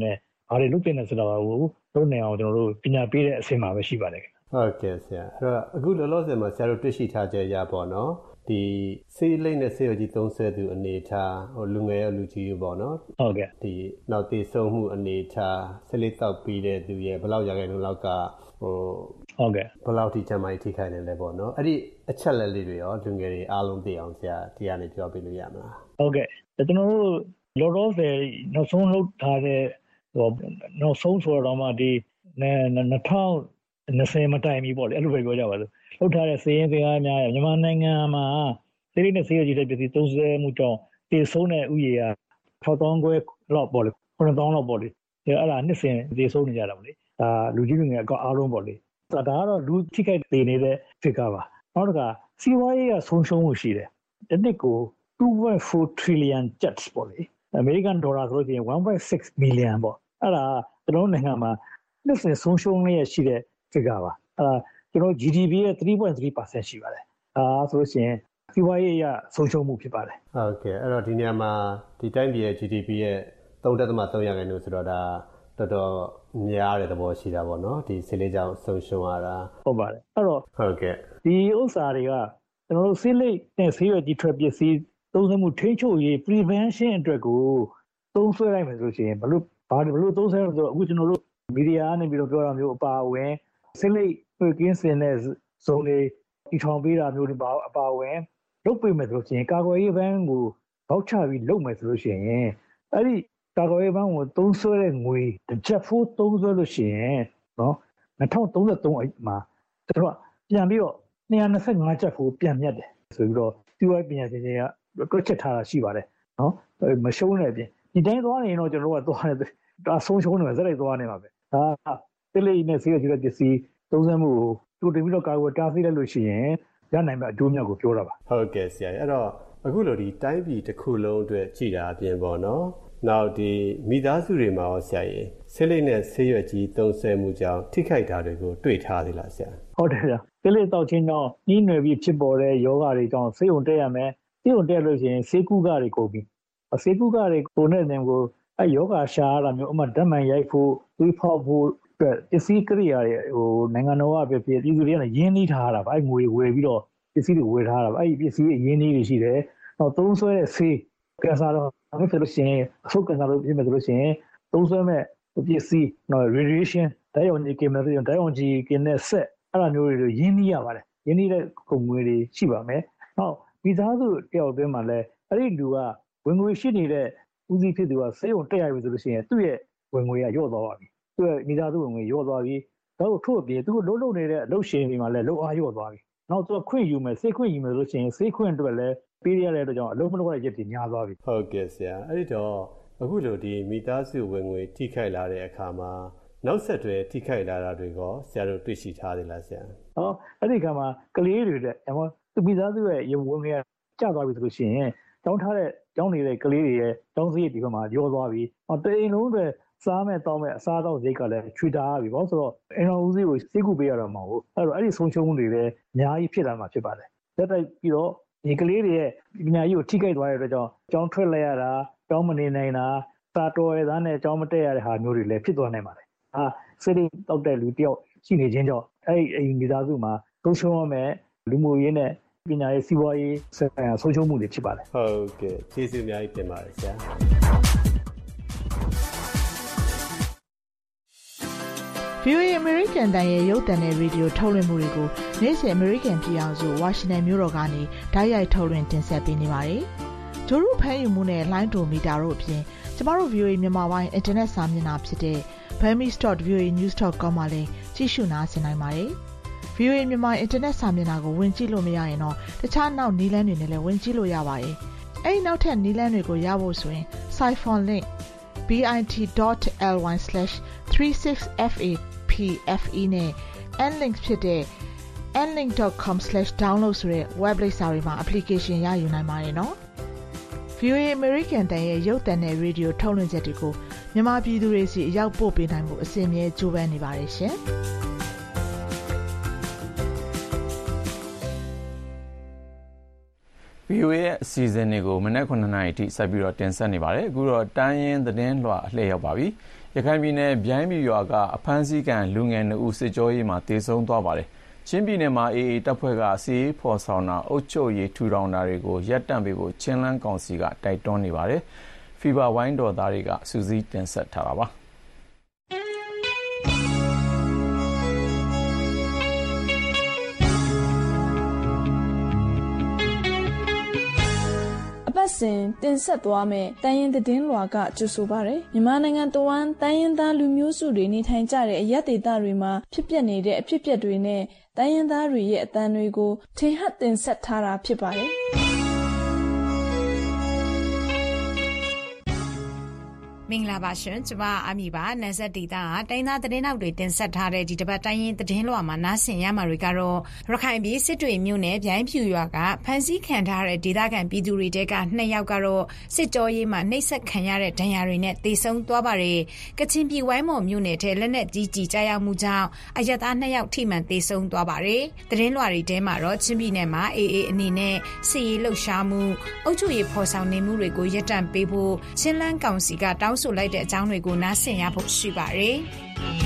S22: ဘာတွေလုပ်တင်နေဆိုတာကိုတို့နေအောင်ကျွန်တော်တို့ပညာပေးတဲ့အဆင့်မှာပဲရှိပါတယ်
S1: ဟုတ်ကဲ့ဆရာအဲ့တော့အခုလောလောဆယ်မှာဆရာတို့တွေ့ရှိထားကြရပေါ့နော်ဒီဆေးလိပ်နဲ့ဆေးရွက်ကြီးသုံးဆွဲသူအနေထားဟိုလူငယ်ရောလူကြီးရောပေါ့နော်
S22: ဟုတ်ကဲ့
S1: ဒီနောက်တည်ဆုံးမှုအနေထားဆေးလိပ်တောက်ပြီးတဲ့သူရဲ့ဘယ်လောက်ရာခိုင်နှုန်းလောက်ကဟို
S22: ဟုတ်ကဲ့
S1: ဘယ်လောက်ထိချမ်းမိုင်းထိခိုက်နေလဲပေါ့နော်အဲ့ဒီအချက်လက်လေးတွေရောလူငယ်တွေအားလုံးသိအောင်ဆရာဒီကနေပြောပြလို့ရမလား
S22: ဟုတ်ကဲ့ကျွန်တော်တို့လောလောဆယ်နောက်ဆုံးလုပ်ထားတဲ့ဟိုနောက်ဆုံးဆိုတော့မှဒီနှစ်ထောင်နှစ်ဆယ်မတိုင်ဘူးပေါ့လေအဲ့လိုပဲပြောကြပါစို့လုပ်ထားတဲ့စီးရင်စကားများရမြန်မာနိုင်ငံမှာဆေးရည်နဲ့ဆေးရည်ကြီးတဲ့ပြည်သူသုံးစွဲမှုကြောင့်တည်ဆုံးတဲ့ဥယျာဉ်က၆သောင်းခွဲလောက်ပေါ့လေခုနှစ်သောင်းလောက်ပေါ့လေအဲ့ဒါနှစ်စဉ်တည်ဆုံးနေကြတာပေါ့လေဒါလူကြီးလူငယ်အကောအားလုံးပေါ့လေဒါကတော့လူထိခိုက်တည်နေတဲ့ figure ပါနောက်တစ်ခါစီးပွားရေးကဆုံးရှုံးမှုရှိတယ်တစ်နှစ်ကိုtwo point four trillion ကျပ်ပေါ့လေအမေရိကန်ဒေါ်လာဆိုလို့ရှိရင်one point six million ပေါ့အဲ့ဒါကျွန်တော်နိုင်ငံမှာနှစ်စဉ်ဆုံးရှုံးနေရရှိတဲ့ figure ပါအဲ့ဒါကျွန်တော် G D P ရဲ့three point three percent ရှိပါတယ်အာဆိုလို့ရှိရင်စီးပွားရေးအရဆုံးရှုံးမှုဖြစ်ပါတယ်
S1: ဟုတ်ကဲ့အဲ့တော့ဒီနေရာမှာဒီတိုင်းပြည်ရဲ့ G D P ရဲ့three point three ရာခိုင်နှုန်းဆိုတော့ဒါတော်တော်များတဲ့သဘောရှိတာပေါ့နော်ဒီဆေးလေးကြောင့်ဆုံးရှုံးရတာ
S22: ဟုတ်ပါတယ်အဲ့တော့
S1: ဟုတ်ကဲ့
S22: ဒီဥစ္စာတွေကကျွန်တော်တို့ဆေးလိပ်နဲ့ဆေးရွက်ကြီးထွက်ပစ္စည်းသုံးစွဲမှုထိန်းချုပ်ရေး prevention အတွက်ကိုသုံးစွဲလိုက်မယ်ဆိုလို့ရှိရင်ဘလို့ဘာဘလို့သုံးစွဲလို့ဆိုတော့အခုကျွန်တော်တို့မီဒီယာကနေပြီးတော့ပြောတာမျိုးအပါအဝင်ဆေးလိပ်ကင်းစင်တဲ့ဇုံတွေတီထောင်ပေးတာမျိုးတွေပါအပါအဝင်လုပ်ပေးမယ်ဆိုလို့ရှိရင်ကာကွယ်ရေးဘန်းကိုပေါက်ချပြီးလုပ်မယ်ဆိုလို့ရှိရင်အဲ့ဒီကာကွယ်ရေးဘန်းကိုသုံးစွဲတဲ့ငွေတစ်ချက်ဖိုးသုံးစွဲလို့ရှိရင်နော်twenty thirty-threeမှာကျွန်တော်ပြန်ပြီးတော့two hundred twenty-fiveချက်ဖိုးပြန်မြတ်တယ်ဆိုပြီးတော့စီးပွားရေးပညာရှင်တွေကတွက်ချက်ထားတာရှိပါတယ်နော်မရှုံးတဲ့အပြင်ဒီတိုင်းသွားနေရင်တော့ကျွန်တော်တို့ကသွားတယ်ဒါဆုံးရှုံးနေမှာစက်လိုက်သွားနေမှာပဲဒါတိလိနဲ့ဆေးရရှိတဲ့ပစ္စည်းသုံးစွဲမှုကိုတူတင်ပြီးတော့ကာကွယ်တားဆီးလိုက်လို့ရှိရင်ရနိုင်မယ့်အကျိုးများကိုပြောတာပါ
S1: ဟုတ်ကဲ့ဆရာအဲ့တော့အခုလိုဒီတိုင်းပြည်တစ်ခုလုံးအတွက်ကြည်တာအပြင်ပေါ့နော်နောက်ဒီမိသားစုတွေမှာရောဆရာကြီးဆေးလိပ်နဲ့ဆေးရွက်ကြီးသုံးစွဲမှုကြောင့်ထိခိုက်တာတွေကိုတွေ့ထားသေးလားဆရာ
S22: ဟုတ်တယ်ဗျဆေးလိပ်တောက်ခြင်းကြောင့်ကြီးနွယ်ပြီးဖြစ်ပေါ်တဲ့ယောဂတွေကြောင့်ဆေးုံတက်ရမယ်ဆေးုံတက်လို့ရှိရင်ဆေးကုကတွေကုန်ပြီဆေးကုကတွေကိုနဲ့တင်ကိုအဲယောဂရှားတာမျိုးအမှဓာတ်မှန်ရိုက်ဖို့သွေးဖောက်ဖို့အတွက်ပစ္စည်းကိရိယာတွေဟိုနိုင်ငံတော်ကပြပြပြည်သူတွေကလည်းရင်းနှီးထားတာပါအဲငွေဝယ်ပြီးတော့ပစ္စည်းတွေဝယ်ထားတာပါအဲပစ္စည်းရင်းနှီးတွေရှိတယ်နောက်သုံးဆွဲတဲ့ဆေးကင်ဆာတော့အခုဆိုလို့ရှိရင်အဆုတ်ကင်ဆာလို့ဖြစ်မယ်ဆိုလို့ရှိရင်သုံးဆွဲမဲ့ပစ္စည်းနော် radiation ဓာတ်ရောင်ခြည်ကင်မယ်ဆိုရင်ဓာတ်ရောင်ခြည်ကင်တဲ့ဆက်အဲ့လိုမျိုးတွေရင်းနှီးရပါတယ်ရင်းနှီးတဲ့ကုန်ငွေတွေရှိပါမယ်နောက်မိသားစုတယောက်အတွင်းမှာလည်းအဲ့ဒီလူကဝင်ငွေရှိနေတဲ့ဦးစီးဖြစ်သူကစေုံတက်ရပြီဆိုလို့ရှိရင်သူ့ရဲ့ဝင်ငွေကညော့သွားပါပြီသူ့ရဲ့မိသားစုဝင်ငွေညော့သွားပြီဒါကိုထို့အပြင်သူကလုံးလုံးနေတဲ့အလုပ်ရှင်တွေမှာလည်းလုံးအားညော့သွားပြီနောက်သူကခွင့်ယူမယ်စေခွင့်ယူမယ်ဆိုလို့ရှိရင်စေခွင့်အတွက်လည်းပေးရတဲ့အတွက်ကြောင့်အလုံးမလုပ်ရတဲ့ရက်တွေများသွားပြီ
S1: ဟုတ်ကဲ့ဆရာအဲ့ဒီတော့အခုလိုဒီမိသားစုဝင်ငွေထိခိုက်လာတဲ့အခါမှာနောက်ဆက်တွဲထိခိုက်လာတာတွေကိုဆရာတို့တွေ့ရှိထားသေးလားဆရာ
S22: ဟောအဲ့ဒီခါမှာကလေးတွေတဲ့ဟောသူမိသားစုရဲ့ရုံဝင်ငွေကျသွားပြီဆိုလို့ရှိရင်တောင်းထားတဲ့တောင်းနေတဲ့ကလေးတွေရဲ့တောင်းစရိတ်ဒီဘက်မှာရောသွားပြီဟောတအိမ်လုံးတွေစားမဲ့တောင်းမဲ့အစားအသောက်စရိတ်ကလည်းချွေတာပြီဘာလို့ဆိုတော့အင်တော်ဦးစီးကိုစိတ်ကူပေးရတော့မှာဟုတ်အဲ့တော့အဲ့ဒီဆုံးရှုံးမှုတွေလည်းအများကြီးဖြစ်လာမှာဖြစ်ပါတယ်လက်တိုက်ပြီးတော့ဒီကလေးတွေရဲ့ပညာရေးကိုထိခိုက်သွားတဲ့အတွက်ကြောင့်ကျောင်းထွက်လိုက်ရတာကျောင်းမနေနိုင်တာစာတော်ရသားနဲ့ကျောင်းမတက်ရတဲ့ဟာမျိုးတွေလည်းဖြစ်သွားနိုင်ပါတယ်ဟာစိတ်တောက်တဲ့လူတယောက်ရှိနေခြင်းကြောင့်အဲ့ဒီအိမ်မိသားစုမှာဆုံးရှုံးရမယ့်လူမှုရေးနဲ့ပညာရေးစီးပွားရေးဆက်ဆံဆုံးရှုံးမှုတွေဖြစ်ပါတယ်
S1: ဟုတ်ကဲ့ကျေးဇူးအများကြီးတင်ပါတယ်ဆရာ
S13: ဗီအိုအေ American တန်ရဲ့ရုပ်သံနဲ့ရေဒီယိုထုတ်လွှင့်မှုတွေကိုနေ့စဉ် American ပြည်အောင်စုဝါရှင်တန်မြို့တော်ကနေဓာတ်ရိုက်ထုတ်လွှင့်တင်ဆက်ပေးနေပါတယ်။ဂျိုရုဖမ်းယူမှုနဲ့လိုင်းဒိုမီတာတို့အပြင်ကျမတို့ ဗီအိုအေ မြန်မာပိုင်းအင်တာနက်စာမျက်နှာဖြစ်တဲ့ burmese dot v o a news dot com မှာလည်းကြည့်ရှုနားဆင်နိုင်ပါတယ်။ ဗီအိုအေ မြန်မာအင်တာနက်စာမျက်နှာကိုဝင်ကြည့်လို့မရရင်တော့တခြားနောက်နည်းလမ်းတွေနဲ့လည်းဝင်ကြည့်လို့ရပါတယ်။အဲဒီနောက်ထပ်နည်းလမ်းတွေကိုရဖို့ဆိုရင် Siphon link bit dot ly slash three six f a p f e နဲ့ nlink ဖြစ်တဲ့ nlink dot com slash download ဆိုတဲ့ web လိပ်စာတွေမှာ application ရယူနိုင်ပါတယ်နော်။ ဗီအိုအေ American တန်ရဲ့ရုပ်သံနဲ့ရေဒီယိုထုတ်လွှင့်ချက်တွေကိုမြန်မာပြည်သူတွေစီအရောက်ပို့ပေးနိုင်မှုအစဉ်အမြဲကြိုးပမ်းနေပါတယ်ရှင်။
S2: ဗီအိုအေ ရဲ့အစီအစဉ်တွေကိုမနက်ခုနှစ်နာရီထိဆက်ပြီးတော့တင်ဆက်နေပါတယ်အခုတော့တိုင်းရင်းသတင်းလွှာအလှည့်ရောက်ပါပြီရခိုင်ပြည်နယ်ဗျိုင်းပြူရွာကအဖမ်းဆီးခံလူငယ်နှစ်ဦးစစ်ကြောရေးမှာတေဆုံးသွားပါတယ်ချင်းပြည်နယ်မှာ အေအေ တပ်ဖွဲ့ကစီးရေးဖော်ဆောင်တာအုပ်ချုပ်ရေးထူထောင်တာတွေကိုရပ်တန့်ပေးဖို့ချင်းလန်းကောင်စီကတိုက်တွန်းနေပါတယ်ဖီဗာဝိုင်းတော်သားတွေကစူးစီးတင်ဆက်ထားတာပါ
S4: စဉ်တင်ဆက်သွားမယ်တိုင်းရင်းသတင်းလွှာကကြိုဆိုပါရယ်မြန်မာနိုင်ငံတဝန်းတိုင်းရင်းသားလူမျိုးစုတွေနေထိုင်ကြတဲ့အရပ်ဒေသတွေမှာဖြစ်ပျက်နေတဲ့အဖြစ်အပျက်တွေနဲ့တိုင်းရင်းသားတွေရဲ့အသံတွေကိုထင်ဟပ်တင်ဆက်ထားတာဖြစ်ပါတယ်
S7: မင်္ဂလာပါရှင်ကျမအမီပါနန်းဆက်ဒေတာကတိုင်းသားသတင်းနောက်တွေတင်ဆက်ထားတဲ့ဒီတစ်ပတ်တိုင်းရင်းသတင်းလွှာမှာနားဆင်ရမှာတွေကတော့ရခိုင်ပြည်စစ်တွေမြို့နယ်ဗျိုင်းဖြူရွာကဖမ်းဆီးခံထားတဲ့ဒေသခံပြည်သူတွေတဲကနှစ်ယောက်ကတော့စစ်ကြောရေးမှာနှိပ်စက်ခံရတဲ့ဒဏ်ရာတွေနဲ့တေဆုံးသွားပါတယ်ကချင်ပြည်ဝိုင်းမော်မြို့နယ်ထဲလက်နက်ကြီးကြီးကြားရောက်မှုကြောင့်အရက်သားနှစ်ယောက်ထိမှန်တေဆုံးသွားပါတယ်သတင်းလွှာတွေထဲမှာတော့ချင်းပြည်နယ်မှာအေအေအနေနဲ့စစ်ရေးလှုပ်ရှားမှုအုပ်ချုပ်ရေးဖော်ဆောင်နေမှုတွေကိုရပ်တန့်ပေးဖို့ချင်းလန်းကောင်စီကတောင်းဆိုလိုက်တဲ့အကြောင်းတွေကိုနားဆင်ရဖို့ရှိပါတယ်။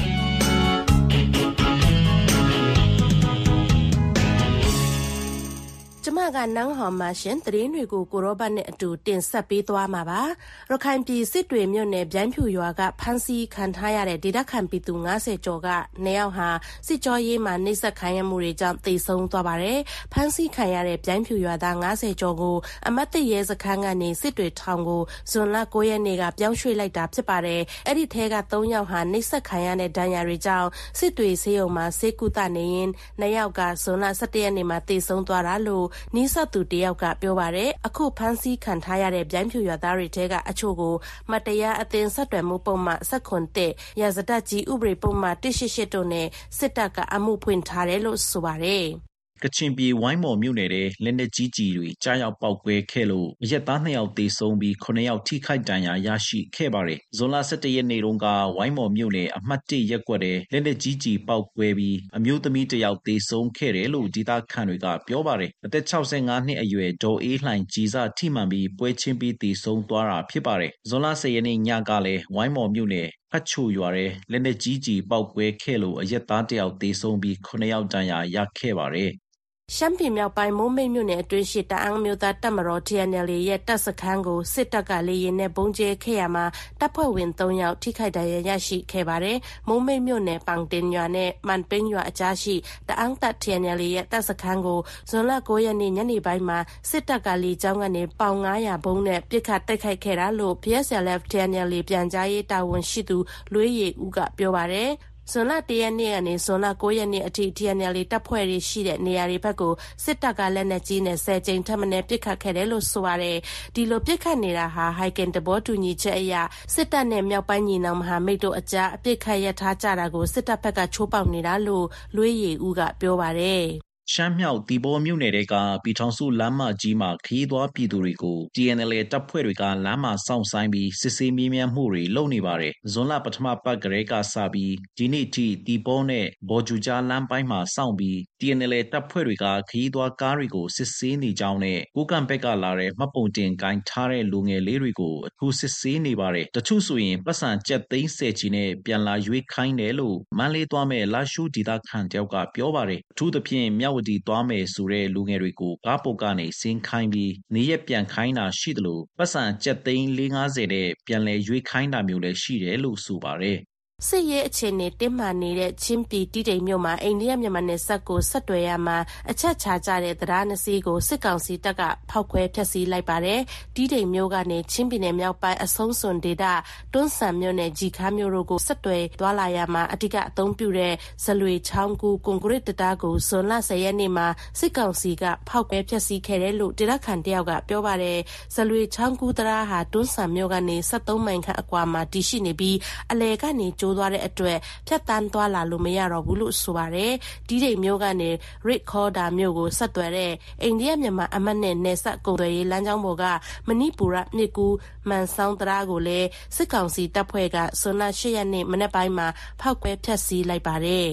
S7: ကျမကနန်းဟော်မှာရှင်သတင်းတွေကိုကိုရောဘတ်နဲ့အတူတင်ဆက်ပေးသွားမှာပါရခိုင်ပြည်စစ်တွေမြို့နယ်ဗျိုင်းဖြူရွာကဖမ်းဆီးခံထားရတဲ့ဒေသခံပြည်သူ၅၀ကျော်ကနှစ်ယောက်ဟာစစ်ကြောရေးမှာနှိပ်စက်ခံရမှုတွေကြောင့်သေဆုံးသွားပါတယ်ဖမ်းဆီးခံရတဲ့ဗျိုင်းဖြူရွာသား၅၀ကျော်ကိုအမတ်တရဲစခန်းကနေစစ်တွေထောင်ကိုဇွန်လ၉ရက်နေ့ကပြောင်းရွှေ့လိုက်တာဖြစ်ပါတယ်အဲ့ဒီထဲက၃ယောက်ဟာနှိပ်စက်ခံရတဲ့ဒဏ်ရာတွေကြောင့်စစ်တွေဆေးရုံမှာဆေးကုသနေရင်နှစ်ယောက်ကဇွန်လ၁၁ရက်နေ့မှာသေဆုံးသွားတာလို့နီးစပ်သူတယောက်ကပြောပါတယ်အခုဖမ်းဆီးခံထားရတဲ့ဗျိုင်းဖြူရွာသားတွေထဲကအချို့ကိုမတရားအသင်းဆက်သွယ်မှုပုံမှန်၁၇ရာဇဒတ်ကြီးဥပဒေပုံမှန်၁၈၈တို့နဲ့စစ်တပ်ကအမှုဖွင့်ထားတယ်လို့ဆိုပါတယ်ကချင်ပြည်ဝိုင်းမော်မြို့နယ်ထဲလက်နက်ကြီးကြီးတွေကြားရောက်ပောက်ကွဲခဲ့လို့အရက်သားနှစ်ယောက်သေဆုံးပြီးခုနှစ်ယောက်ထိခိုက်ဒဏ်ရာရရှိခဲ့ပါတယ်။ဇွန်လ၁၁ရက်နေ့တုန်းကဝိုင်းမော်မြို့နယ်အမှတ်၁ရပ်ကွက်ထဲလက်နက်ကြီးကြီးပောက်ကွဲပြီးအမျိုးသမီးတစ်ယောက်သေဆုံးခဲ့တယ်လို့ဒေသခံတွေကပြောပါတယ်။အသက်၆၅နှစ်အရွယ်ဒေါ်အေးလှိုင်ကြည်စထိမှန်ပြီးပွဲချင်းပြီးသေဆုံးသွားတာဖြစ်ပါတယ်။ဇွန်လ၁၀ရက်နေ့ညကလည်းဝိုင်းမော်မြို့နယ်ဖတ်ချိုရွာထဲလက်နက်ကြီးကြီးပောက်ကွဲခဲ့လို့အရက်သားတစ်ယောက်သေဆုံးပြီးခုနှစ်ယောက်ဒဏ်ရာရခဲ့ပါတယ်။ရှမ်းပြည်မြောက်ပိုင်းမိုးမိတ်မြို့နယ်အတွင်းရှိတအန်းမျိုးသားတပ်မတော် T N L ရဲ့တပ်စခန်းကိုစစ်တပ်ကလေရင်နဲ့ဘုံကျဲခဲ့ရမှာတပ်ဖွဲ့ဝင်၃ယောက်ထိခိုက်ဒဏ်ရာရရှိခဲ့ပါတယ်။မိုးမိတ်မြို့နယ်ပန်တင်ရွာနဲ့မန်ပိန်းရွာအကြားရှိတအန်းတပ် T N L ရဲ့တပ်စခန်းကိုဇွန်လ၉ရက်နေ့ညနေပိုင်းမှာစစ်တပ်ကလေကြောင်းကနေပေါင်၅ရာဘုံနဲ့ပစ်ခတ်တိုက်ခိုက်ခဲ့တာလို့ P S L F T N L ပြန်ကြားရေးတာဝန်ရှိသူလွေးရည်ဦးကပြောပါတယ်။ဇွန်လ၁ရက်နေ့ကနေဇွန်လ၉ရက်နေ့အထိ T N L တပ်ဖွဲ့တွေရှိတဲ့နေရာတွေဘက်ကိုစစ်တပ်ကလက်နက်ကြီးနဲ့၁၀ကြိမ်ထပ်မံပစ်ခတ်ခဲ့တယ်လို့ဆိုပါတယ်။ဒီလိုပစ်ခတ်နေတာဟာဟိုက်ကင်တဘောတူညီချက်အရစစ်တပ်နဲ့မြောက်ပိုင်းညီနောင်မဟာမိတ်တို့အကြားအပစ်ခတ်ရထားကြတာကိုစစ်တပ်ဘက်ကချိုးပေါက်နေတာလို့လွေးရည်ဦးကပြောပါတယ်။ရှမ်းမြောက်တီဘောမြို့နယ်ကပြည်ထောင်စုလမ်းမကြီးမှာခရီးသွားပြည်သူတွေကို T N L တပ်ဖွဲ့တွေကလမ်းမှာစောင့်ဆိုင်ပြီးစစ်ဆေးမေးမြန်းမှုတွေလုပ်နေပါတယ်။ဇွန်လပထမပတ်ကလေးကစပြီးဒီနေ့ထိတီဘောနဲ့ဘော်ဂျူကြားလမ်းပိုင်းမှာစောင့်ပြီး T N L တပ်ဖွဲ့တွေကခရီးသွားကားတွေကိုစစ်ဆေးနေကြောင်းနဲ့ကိုကံဘက်ကလာတဲ့မှတ်ပုံတင်ကိုင်းထားတဲ့လူငယ်လေးတွေကိုအထူးစစ်ဆေးနေပါတယ်။တချို့ဆိုရင်ပတ်စံကျပ်သိန်း၁၀ချီနဲ့ပြန်လာရွေးခိုင်းတယ်လို့မန်းလေးသွားမဲ့လာရှုဒေသခံတယောက်ကပြောပါတယ်။အထူးသဖြင့်မြောက်ဝတီသွားမယ်ဆိုတဲ့လူငယ်တွေကိုကားပုတ်ကနေဆင်းခိုင်းပြီးနေရက်ပြန်ခိုင်းတာရှိတယ်လို့ပတ်စံကျပ်သိန်း၄၅၀နဲ့ပြန်လဲရွေးခိုင်းတာမျိုးလည်းရှိတယ်လို့ဆိုပါတယ်စစ်ရေးအခြေအနေတင်းမာနေတဲ့ချင်းပြည်တီတိမ်မြို့မှာအိန္ဒိယမြန်မာနယ်စပ်ကိုဆက်သွယ်ရမှာအချက်ချကြတဲ့တရားနစီကိုစစ်ကောင်စီတပ်ကဖောက်ခွဲဖျက်ဆီးလိုက်ပါတယ်။တီတိမ်မြို့ကနေချင်းပြည်နယ်မြောက်ပိုင်းအဆုံးစွန်ဒေသတွန်းဆန်မြို့နယ်ကြီးခါမြို့တို့ကိုဆက်သွယ်သွားလာရမှာအဓိကအသုံးပြုတဲ့ဇလွေချောင်းကူကွန်ကရစ်တတားကိုဇွန်လ၁၀ရက်နေ့မှာစစ်ကောင်စီကဖောက်ခွဲဖျက်ဆီးခဲ့တယ်လို့ဒေသခံတယောက်ကပြောပါတယ်။ဇလွေချောင်းကူတတားဟာတွန်းဆန်မြို့ကနေ၁၃မိုင်ခန့်အကွာမှာတည်ရှိနေပြီးအလဲကနေကျိုးသွားတဲ့အတွက်ဖြတ်တန်းသွားလာလို့မရတော့ဘူးလို့ဆိုပါတယ်။ဒီဒိတ်မျိုးကနေရစ်ခေါ်ဒါမျိုးကိုဆက်သွယ်တဲ့အိန္ဒိယမြန်မာအမတ်နဲ့နယ်စပ်ကုန်သွယ်ရေးလမ်းကြောင်းပေါ်ကမဏိပူရမြစ်ကူးမန်ဆောင်တရာကိုလည်းစစ်ကောင်စီတပ်ဖွဲ့ကဇွန်လ၈ရက်နေ့မနေ့ပိုင်းမှာဖောက်ခွဲဖျက်ဆီးလိုက်ပါတယ်။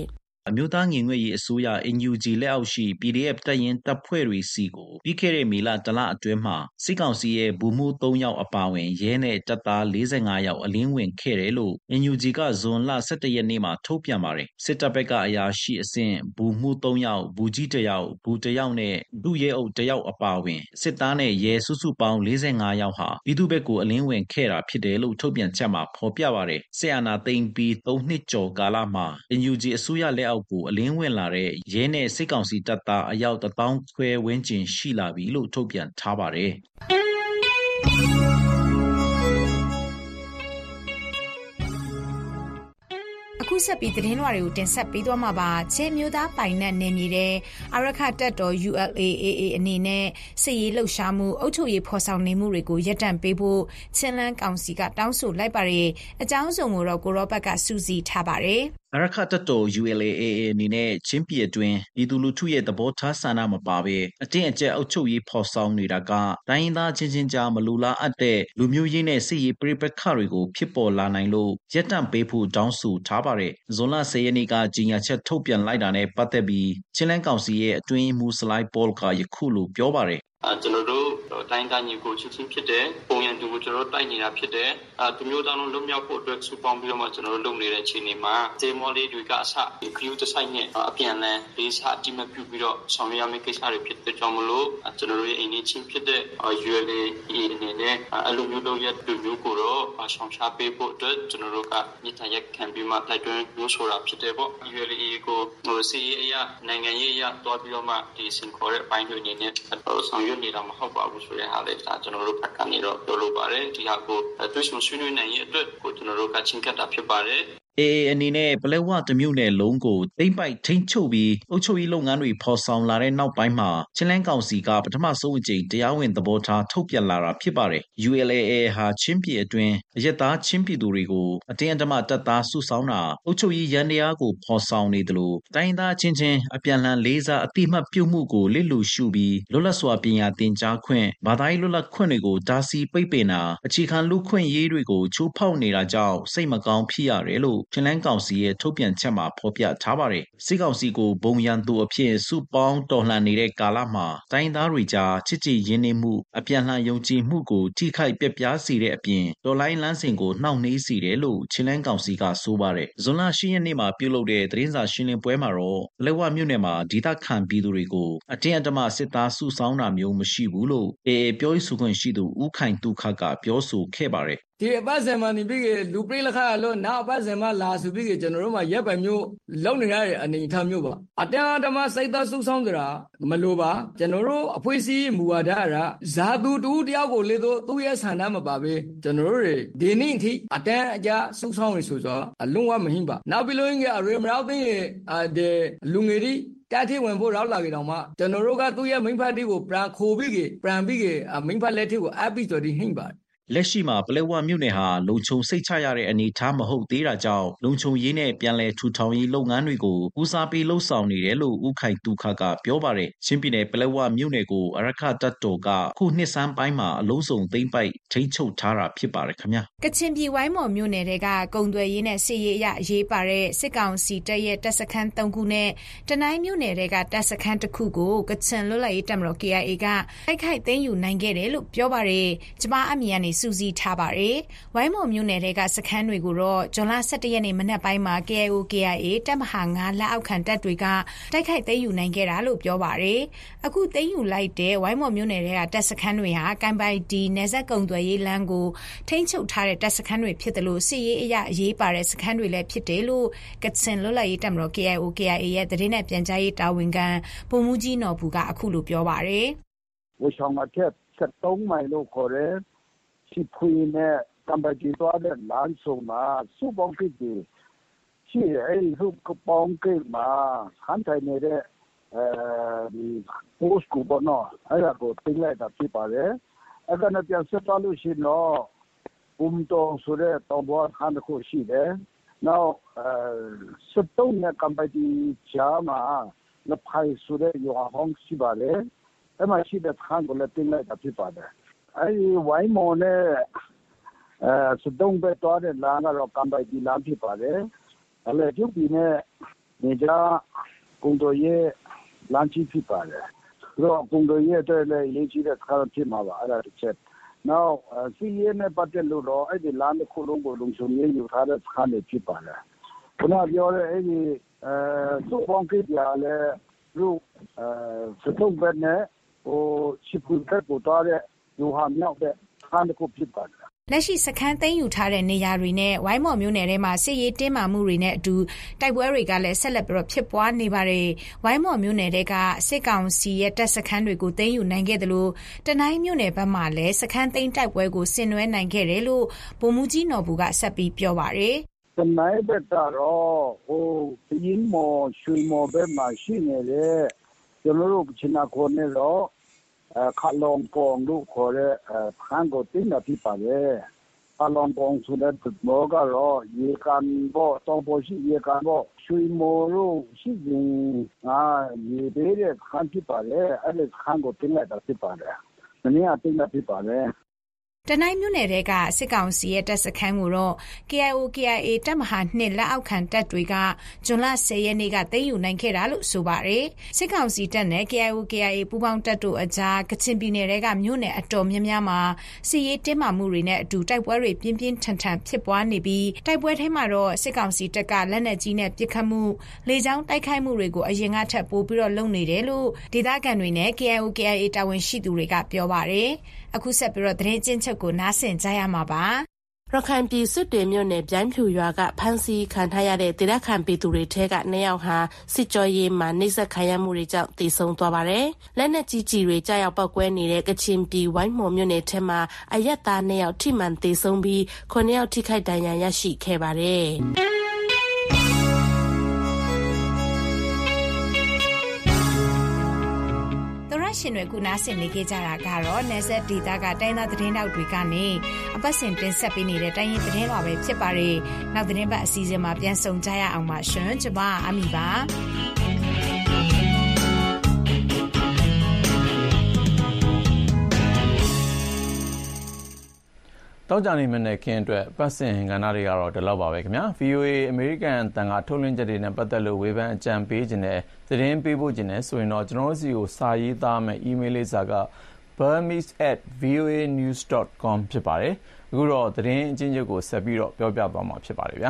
S6: အမျိုးသားညီညွတ်ရေးအစိုးရ N U G လက်အောက်ရှိ P D F တပ်ရင်းတပ်ဖွဲ့တွေစီကိုပြီးခဲ့တဲ့မေလတလအတွင်းမှာစစ်ကောင်စီရဲ့ဗိုလ်မှူးသုံးယောက်အပါအဝင်ရဲနဲ့တပ်သားလေးဆယ်ငါယောက်အလင်းဝင်ခဲ့တယ်လို့ N U G ကဇွန်လဆယ့်တစ်ရက်နေ့မှာထုတ်ပြန်ပါတယ်။စစ်တပ်ဘက်ကအရာရှိအဆင့်ဗိုလ်မှူးသုံးယောက်ဗိုလ်ကြီးတစ်ယောက်ဗိုလ်တစ်ယောက်နဲ့ဒုရဲအုပ်တစ်ယောက်အပါအဝင်စစ်သားနဲ့ရဲစုစုပေါင်းလေးဆယ်ငါယောက်ဟာပြည်သူ့ဘက်ကိုအလင်းဝင်ခဲ့တာဖြစ်တယ်လို့ထုတ်ပြန်ချက်မှာဖော်ပြပါတယ်။စစ်အာဏာသိမ်းပြီးသုံးနှစ်ကျော်ကာလမှာ N U G အစိုးရလက်အောက်ကိုအလင်းဝင်လာတဲ့ရဲနဲ့စစ်ကောင်စီတပ်သားအယောက်တစ်သောင်းခွဲဝန်းကျင်ရှိလာပြီလို့ထုတ်ပြန်ထားပါတယ်။
S8: အခုဆက်ပြီးသတင်းလွှာတွေကိုတင်ဆက်ပေးသွားမှာပါချင်းမျိုးသားပိုင်နဲ့နေမြေတဲ့အာရခတပ်တော် U L A A A အနေနဲ့စစ်ရေးလှုပ်ရှားမှုအုပ်ချုပ်ရေးဖော်ဆောင်နေမှုတွေကိုရပ်တန့်ပေးဖို့ချင်းလန်းကောင်စီကတောင်းဆိုလိုက်ပါတယ်အကြောင်းစုံကိုတော့ကိုရောဘက်ကစူးစီးထားပါတယ်
S6: အရခတ်တော် U L A A A အနေနဲ့ချင်းပြည်အတွင်းပြည်သူလူထုရဲ့သဘောထားဆန္ဒမပါဘဲအတင်းအကျပ်အုပ်ချုပ်ရေးဖော်ဆောင်နေတာကတိုင်းရင်းသားချင်းချင်းကြားမလူလားအပ်တဲ့လူမျိုးရေးနဲ့စစ်ရေးပြိပက္ခတွေကိုဖြစ်ပေါ်လာနိုင်လို့ရပ်တန့်ပေးဖို့တောင်းဆိုထားပါတယ်။ဇွန်လဆယ်ရက်နေ့ကကြီးညာချက်ထုတ်ပြန်လိုက်တာနဲ့ပတ်သက်ပြီးချင်းလန်းကောင်စီရဲ့အတွင်းမူစလိုက်ပေါ်ကယခုလိုပြောပါတယ်
S23: ။ကျွန်တော်တို့တိုင်းသားညီကိုချင်းချင်းဖြစ်တဲ့ပုံရံတူကိုကျွန်တော်တို့တိုက်နေတာဖြစ်တဲ့အဲသူမျိုးသားလုံးလွတ်မြောက်ဖို့အတွက်စူပေါင်းပြီးတော့မှကျွန်တော်တို့လုပ်နေတဲ့အခြေအနေမှာဂျေမော်လေးတွေကအစဒီခရူးတဆိုင်နဲ့အပြန်လည်လေးစားတိမပြုပြီးတော့ဆောင်ရွက်ရမယ့်ကိစ္စတွေဖြစ်တဲ့ကြောင့်မလို့ကျွန်တော်တို့ရဲ့အိမ်နေချင်းဖြစ်တဲ့ U L A A အနေနဲ့အလူမျိုးတို့ရဲ့လူမျိုးကိုတော့ဆောင်ရှားပေးဖို့အတွက်ကျွန်တော်တို့ကမြေထရက်ခံပြီးမှတိုက်တွန်းလို့ဆိုတာဖြစ်တယ်ပေါ့ U L A A ကိုဟိုစီအရာနိုင်ငံရေးအရာတွားပြီးတော့မှဒီစင်ခေါ်တဲ့အပိုင်းတွေအနေနဲ့ဆောင်ရွက်နေတာမဟုတ်ပါဘူးဆိုတဲ့ဟာလေးဒါကျွန်တော်တို့ဘက်ကနေတော့ပြောလို့ပါတယ်ဒီဟာကိုတွေ့ဆုံဆွေးနွေးနိုင်ရဲ့အတွက်ကိုကျွန်တော်တို့ကချင်းကပ်တာဖြစ်ပါတယ်
S6: အေအေအနေနဲ့ပလက်ဝတမျိုးနယ်လုံးကိုတိမ့်ပိုက်ထိန်းချုပ်ပြီးအုပ်ချုပ်ရေးလုပ်ငန်းတွေဖော်ဆောင်လာတဲ့နောက်ပိုင်းမှာချင်းလန်းကောင်စီကပထမဆုံးအကြိမ်တရားဝင်သဘောထားထုတ်ပြန်လာတာဖြစ်ပါတယ်။ U L A A ဟာချင်းပြည်အတွင်းအရက်သားချင်းပြည်သူတွေကိုအတင်းအဓမ္မတပ်သားစုဆောင်းတာအုပ်ချုပ်ရေးရန်တရားကိုဖော်ဆောင်နေတယ်လို့တိုင်းသားချင်းချင်းအပြန်လှန်လေးစားအတိမတ်ပြုမှုကိုလစ်လူရှုပြီးလွတ်လပ်စွာပညာသင်ကြားခွင့်ဘာသာရေးလွတ်လပ်ခွင့်တွေကိုတားဆီးပိတ်ပင်တာအခြေခံလူခွင့်ရေးတွေကိုချိုးဖောက်နေတာကြောင့်စိတ်မကောင်းဖြစ်ရတယ်လို့ချင်းလန်းကောင်စီရဲ့ထုတ်ပြန်ချက်မှာဖော်ပြထားပါတယ်။စစ်ကောင်စီကိုဘုံရန်သူအဖြစ်စုပေါင်းတော်လှန်နေတဲ့ကာလမှာတိုင်းသားတွေကြားချစ်ကြည်ရင်းနှီးမှုအပြန်လှန်ယုံကြည်မှုကိုထိခိုက်ပျက်ပြားစေတဲ့အပြင်တော်လိုင်းလန်းစဉ်ကိုနှောင့်နှေးစေတယ်လို့ချင်းလန်းကောင်စီကဆိုပါတယ်။ဇွန်လ၈ရက်နေ့မှာပြုလုပ်တဲ့သတင်းစာရှင်းလင်းပွဲမှာတော့လက်ဝမြို့နယ်မှာဒေသခံပြည်သူတွေကိုအတင်းအဓမ္မစစ်သားစုဆောင်းတာမျိုးမရှိဘူးလို့အေအေပြောရေးဆိုခွင့်ရှိသူဦးခိုင်တုခကပြောဆိုခဲ့ပါတယ်
S24: ဒီအပတ်စဉ်မှာနေပြီးလူပြိလခါလို့နောက်အပတ်စဉ်မှာလာဆိုပြီးကျွန်တော်တို့မှာရက်ပိုင်မျိုးလုံနေရတဲ့အနေအထားမျိုးပါအတန်အဓမ္မစိတ်သားစုဆောင်းကြတာမလိုပါကျွန်တော်တို့အဖွဲ့အစည်းမူဝါဒအရဇာသူတူတယောက်ကိုလေတော့သူ့ရဲ့ဆန္ဒမပါပဲကျွန်တော်တို့ဒီနေ့အထိအတန်အကြစုဆောင်းရဆိုတော့အလုံးဝမဟင်းပါနောက်ပြီးလို့ရင်အရေမရောက်တဲ့အဲလူငယ်တွေတာတိဝင်ဖို့ရောက်လာကြတော့မှကျွန်တော်တို့ကသူ့ရဲ့မိန်းဖတ်တွေကိုပြန်ခိုးပြီးကြပြန်ပြီးကြမိန်းဖတ်လက်ထိကိုအပ်ပြီးဆိုပြီးဟင်းပါ
S6: လက်ရှိမှာပလက်ဝမြို့နယ်ဟာလုံခြုံစိတ်ချရတဲ့အနေအထားမဟုတ်သေးတာကြောင့်လုံခြုံရေးနဲ့ပြန်လည်ထူထောင်ရေးလုပ်ငန်းတွေကိုဦးစားပေးလှုပ်ဆောင်နေတယ်လို့ဦးခိုင်တုခကပြောပါတယ်။ချင်းပြည်နယ်ပလက်ဝမြို့နယ်ကိုအရခတပ်တော်ကခုနှစ်ဆန်းပိုင်းမှာအလုံးစုံသိမ်းပိုက်ထိန်းချုပ်ထားတာဖြစ်ပါတယ်ခင်ဗျာ
S8: ။ကချင်ပြည်ဝိုင်းမော်မြို့နယ်ကကုံသွယ်ရေးနဲ့စစ်ရေးအရအရေးပါတဲ့စစ်ကောင်စီတပ်ရဲ့တပ်စခန်းသုံးခုနဲ့တနိုင်းမြို့နယ်ကတပ်စခန်းတစ်ခုကိုကချင်လွတ်လပ်ရေးတပ်မတော် K I A ကတိုက်ခိုက်သိမ်းယူနိုင်ခဲ့တယ်လို့ပြောပါတယ်။ကျမအမီကနေစူးစီးထားပါတယ်။ဝိုင်းမော်မြို့နယ်ကစခန်းတွေကိုတော့ဇွန်လဆယ့်တစ်ရက်နေ့မနက်ပိုင်းမှာ K I O K I A တပ်မဟာငါးလက်အောက်ခံတပ်တွေကတိုက်ခိုက်သိမ်းယူနိုင်ခဲ့တာလို့ပြောပါတယ်။အခုသိမ်းယူလိုက်တဲ့ဝိုင်းမော်မြို့နယ်ကတပ်စခန်းတွေဟာကန်ပိုင်တီနယ်စပ်ကုံသွယ်ရေးလမ်းကိုထိန်းချုပ်ထားတဲ့တပ်စခန်းတွေဖြစ်တယ်လို့စစ်ရေးအရအရေးပါတဲ့စခန်းတွေလည်းဖြစ်တယ်လို့ကချင်လွတ်လပ်ရေးတပ်မတော် K I O K I A ရဲ့သတင်းနဲ့ပြန်ကြားရေးတာဝန်ခံဗိုလ်မှူးကြီးနော်ဘူကအခုလိုပြောပါတယ်
S25: ။ဝေချောင်းအထက်ဆက်သုံးမိုင်လို့ခေါ်တဲ့စီဖွေနဲ့ကံပတီသွားတဲ့လမ်းဆုံမှာစုပေါင်းကိစ္စရှိအဲ့ဒီစုပေါင်းကိစ္စမှာဟန်တိုင်နေတဲ့အဲဒီပို့စ်ကူပေါ်တော့အဲ့ဒါကိုတင်လိုက်တာဖြစ်ပါတယ်အဲ့ဒါနဲ့ပြန်ဆက်သွားလို့ရှိတော့ဘုံတော်ဆိုတဲ့တောင်ပေါ်ဟန်တစ်ခုရှိတယ်နောက်အဲစတုံးနဲ့ကံပတီချာမှာလက်ဖိုင်ဆိုတဲ့ရွာဟောင်းရှိပါတယ်အဲ့မှာရှိတဲ့ဟန်ကိုလည်းတင်လိုက်တာဖြစ်ပါတယ်အဲဒီဝိုင်းမော်နဲ့အဲစတုံးပဲသွားတဲ့လမ်းကတော့ကံပိုင်တီလမ်းဖြစ်ပါတယ်အဲ့လေကျုပ်ဒီနဲ့နေကြကုန်တော်ရဲ့လမ်းကြီးဖြစ်ပါတယ်တော့ကုန်တော်ရဲ့တဲ့လေလေးကြီးတဲ့ခါဖြစ်မှာပါအဲ့ဒါတစ်ချက် now စီးရဲနဲ့ပတ်သက်လို့တော့အဲ့ဒီလမ်းတစ်ခုလုံးကိုလုံခြုံရေးယူထားတဲ့ခါလေးဖြစ်ပါတယ်ခုနပြောတဲ့အဲ့ဒီအဲစုပေါင်းကိစ္စလည်းလူအဲစတုံးဘက်နဲ့ဟိုရှိခုတက်ကိုတော့တဲ့လူဟာမြောက်တဲ့ခါတစ်ခုဖြစ်ပါတယ်
S8: လက်ရှိစခန်းသိမ်းယူထားတဲ့နေရာတွေနဲ့ဝိုင်းမော်မြို့နယ်ထဲမှာစစ်ရေးတင်းမာမှုတွေနဲ့အတူတိုက်ပွဲတွေကလည်းဆက်လက်ပြီးတော့ဖြစ်ပွားနေပါတယ်။ဝိုင်းမော်မြို့နယ်ထဲကစစ်ကောင်စီရဲ့တပ်စခန်းတွေကိုသိမ်းယူနိုင်ခဲ့တယ်လို့တနိုင်းမြို့နယ်ဘက်မှာလည်းစခန်းသိမ်းတိုက်ပွဲကိုဆင်နွှဲနိုင်ခဲ့တယ်လို့ဗိုလ်မှူးကြီးနော်ဘူးကဆက်ပြီးပြောပါတယ်
S25: ။တနိုင်းဘက်ကတော့ဟိုပြင်းမော်ရွှေမော်ဘက်မှာရှိနေတဲ့ကျွန်တော်တို့ချင်နာခေါ်နေတော့ခါလုံပေါင်တို့ခေါ်တဲ့ဖန်ကိုတင်းတာဖြစ်ပါတယ်ခါလုံပေါင်ဆိုတဲ့ဘောကတော့ရေကန်ဘောတောင်ပေါ်ရှိရေကန်ဘောရွှေမိုးတို့ရှိရင်ငါရေပေးတဲ့ခန်းဖြစ်ပါတယ်အဲ့ဒီခန်းကိုတင်းလိုက်တာဖြစ်ပါတယ်မင်းကတင်းတာဖြစ်ပါတယ်
S8: တနိုင်းမြို့နယ်တဲကစစ်ကောင်စီရဲ့တပ်စခန်းကိုတော့ K I O K I A တပ်မဟာနှစ်လက်အောက်ခံတပ်တွေကဇွန်လဆယ်ရက်နေ့ကသိမ်းယူနိုင်ခဲ့တာလို့ဆိုပါတယ်စစ်ကောင်စီတပ်နဲ့ K I O K I A ပူးပေါင်းတပ်တို့အကြားကချင်ပြည်နယ်တဲကမြို့နယ်အတော်များများမှာစစ်ရေးတင်းမာမှုတွေနဲ့အတူတိုက်ပွဲတွေပြင်းပြင်းထန်ထန်ဖြစ်ပွားနေပြီးတိုက်ပွဲထဲမှာတော့စစ်ကောင်စီတပ်ကလက်နက်ကြီးနဲ့ပစ်ခတ်မှုလေကြောင်းတိုက်ခိုက်မှုတွေကိုအရင်ကထပ်ပိုပြီးတော့လုပ်နေတယ်လို့ဒေသခံတွေနဲ့ K I O K I A တာဝန်ရှိသူတွေကပြောပါတယ်အခုဆက်ပြီးတော့သတင်းချင်းချုပ်ကိုနားဆင်ကြရမှာပါ
S7: ရခိုင်ပြည်စစ်တွေမြို့နယ်ပြိုင်းဖြူရွာကဖမ်းဆီးခံထားရတဲ့ဒေသခံပြည်သူတွေထဲကနှစ်ယောက်ဟာစစ်ကြောရေးမှာနှိပ်စက်ခံရမှုတွေကြောင့်တည်ဆုံသွားပါတယ်။လက်နက်ကြီးကြီးတွေကြားရောက်ပောက်ကွဲနေတဲ့ကချင်ပြည်ဝိုင်းမော်မြို့နယ်ထဲမှာအရက်သားနှစ်ယောက်ထိမှန်တည်ဆုံပြီးခုနှစ်ယောက်ထိခိုက်ဒဏ်ရာရရှိခဲ့ပါတယ်။
S8: ရှင်တွေကုနာဆင်နေကြတာကတော့နေဆက်ဒေတာကတိုင်းသားသတင်းတောက်တွေကနေအပတ်စဉ်တင်ဆက်ပေးနေတဲ့တိုင်းရင်းသတင်းတော်ပဲဖြစ်ပါတယ်။နောက်သတင်းပတ်အစီအစဉ်မှာပြန်ဆုံကြရအောင်ပါရှင်။ကျွန်မအမီပါ
S2: ။တောက်ကြနေမနေ့ခင်းအတွက်ပတ်စင်ကဏ္ဍတွေကတော့ဒီလောက်ပါပဲခင်ဗျာ V O A အမေရိကန်တန်ကထုတ်လွှင့်ချက်တွေနဲ့ပတ်သက်လို့ဝေဖန်အကြံပေးခြင်းနဲ့သတင်းပေးဖို့ခြင်းနဲ့ဆိုရင်တော့ကျွန်တော်တို့စီကိုစာရေးသားမယ် email လေးစာက burmese at voa news dot com ဖြစ်ပါတယ်အခုတော့သတင်းအချင်းချုပ်ကိုဆက်ပြီးတော့ပြောပြသွားမှာဖြစ်ပါတယ်ဗျာ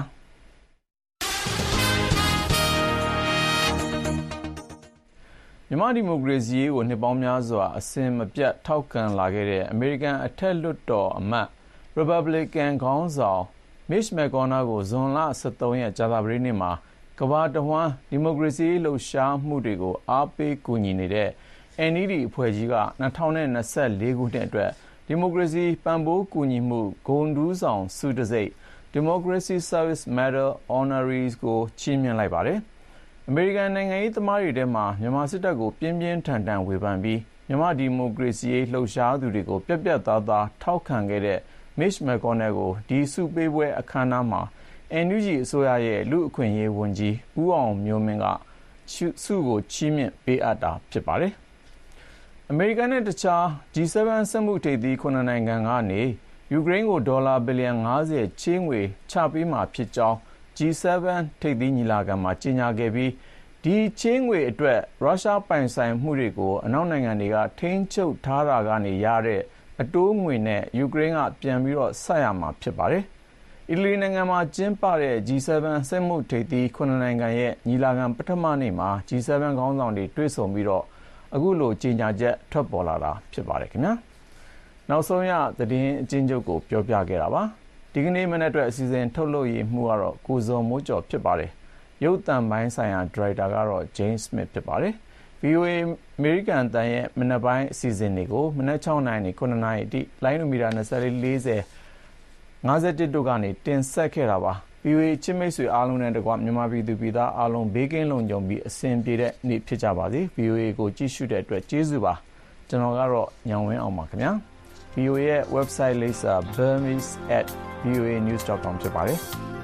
S2: မြန်မာဒီမိုကရေစီကိုနှစ်ပေါင်းများစွာအစဉ်မပြတ်ထောက်ခံလာခဲ့တဲ့အမေရိကန်အထက်လွှတ်တော်အမတ်Republican ခေါင်းဆောင် Mitch McConnell ကိုဇွန်လဆယ်သုံးရက်ကြာသပတေးနေ့မှာကမ္ဘာတဝန်းဒီမိုကရေစီလှုပ်ရှားမှုတွေကိုအားပေးကူညီနေတဲ့ N E D အဖွဲ့ကြီးက၂၀၂၄ခုနှစ်အတွက်ဒီမိုကရေစီပံ့ပိုးကူညီမှုဂုဏ်ထူးဆောင်ဆုတံဆိပ် Democracy Service Medal Honorees ကိုချီးမြှင့်လိုက်ပါတယ်။အမေရိကန်နိုင်ငံရေးသမားတွေထဲမှာမြန်မာစစ်တပ်ကိုပြင်းပြင်းထန်ထန်ဝေဖန်ပြီးမြန်မာဒီမိုကရေစီလှုပ်ရှားသူတွေကိုပြတ်ပြတ်သားသားထောက်ခံခဲ့တဲ့Mitch McConnell ကိုဒီစုပေးပွဲအခမ်းအနားမှာ N U G အစိုးရရဲ့လူအခွင့်အရေးဝန်ကြီးဦးအောင်မျိုးမင်းကစုကိုချီးမြှင့်ပေးအပ်တာဖြစ်ပါတယ်။အမေရိကန်နဲ့တခြား G เซเว่น စက်မှုထိပ်သီးခုနှစ်နိုင်ငံကနေယူကရိန်းကိုဒေါ်လာဘီလီယံ၅၀ချေးငွေချပေးမှာဖြစ်ကြောင်း G เซเว่น ထိပ်သီးညီလာခံမှာကြေညာခဲ့ပြီးဒီချေးငွေအတွက်ရုရှားပိုင်ဆိုင်မှုတွေကိုအနောက်နိုင်ငံတွေကထိန်းချုပ်ထားတာကနေရတဲ့အတိုးငွေနဲ့ယူကရိန်းကပြန်ပြီးတော့ဆက်ရမှာဖြစ်ပါတယ်။အီတလီနိုင်ငံမှာကျင်းပတဲ့ G เซเว่น စက်မှုထိပ်သီးခုနှစ်နိုင်ငံရဲ့ညီလာခံပထမနေ့မှာ G เซเว่น ခေါင်းဆောင်တွေတွေ့ဆုံပြီးတော့အခုလိုကြေညာချက်ထွက်ပေါ်လာတာဖြစ်ပါတယ်ခင်ဗျာ။နောက်ဆုံးရသတင်းအချင်းချုပ်ကိုပြောပြခဲ့တာပါ။ဒီကနေ့မနေ့အတွက်အစီအစဉ်ထုတ်လုပ်ရေးမှုကတော့ကိုဇော်မိုးကျော်ဖြစ်ပါတယ်။ရုပ်သံပိုင်းဆိုင်ရာဒရိုက်တာကတော့ James Smith ဖြစ်ပါတယ်။ V O A အမေရိကန်တန်ရဲ့မနက်ပိုင်းအစီအစဉ်တွေကိုမနက်၆နာရီနဲ့9နာရီအထိလိုင်းနိုမီတာ၂၄ ၄၀ ၅၁တို့ကနေတင်ဆက်ခဲ့တာပါ။ V O A ချစ်မိတ်ဆွေအားလုံးနဲ့တကွမြန်မာပြည်သူပြည်သားအားလုံးဘေးကင်းလုံခြုံပြီးအဆင်ပြေတဲ့နေ့ဖြစ်ကြပါစေ။ V O A ကိုကြည့်ရှုတဲ့အတွက်ကျေးဇူးပါ။ကျွန်တော်ကတော့ညောင်ဝင်းအောင်ပါခင်ဗျာ။ V O A ရဲ့ website လိပ်စာ burmese at voa news dot com ဖြစ်ပါတယ်။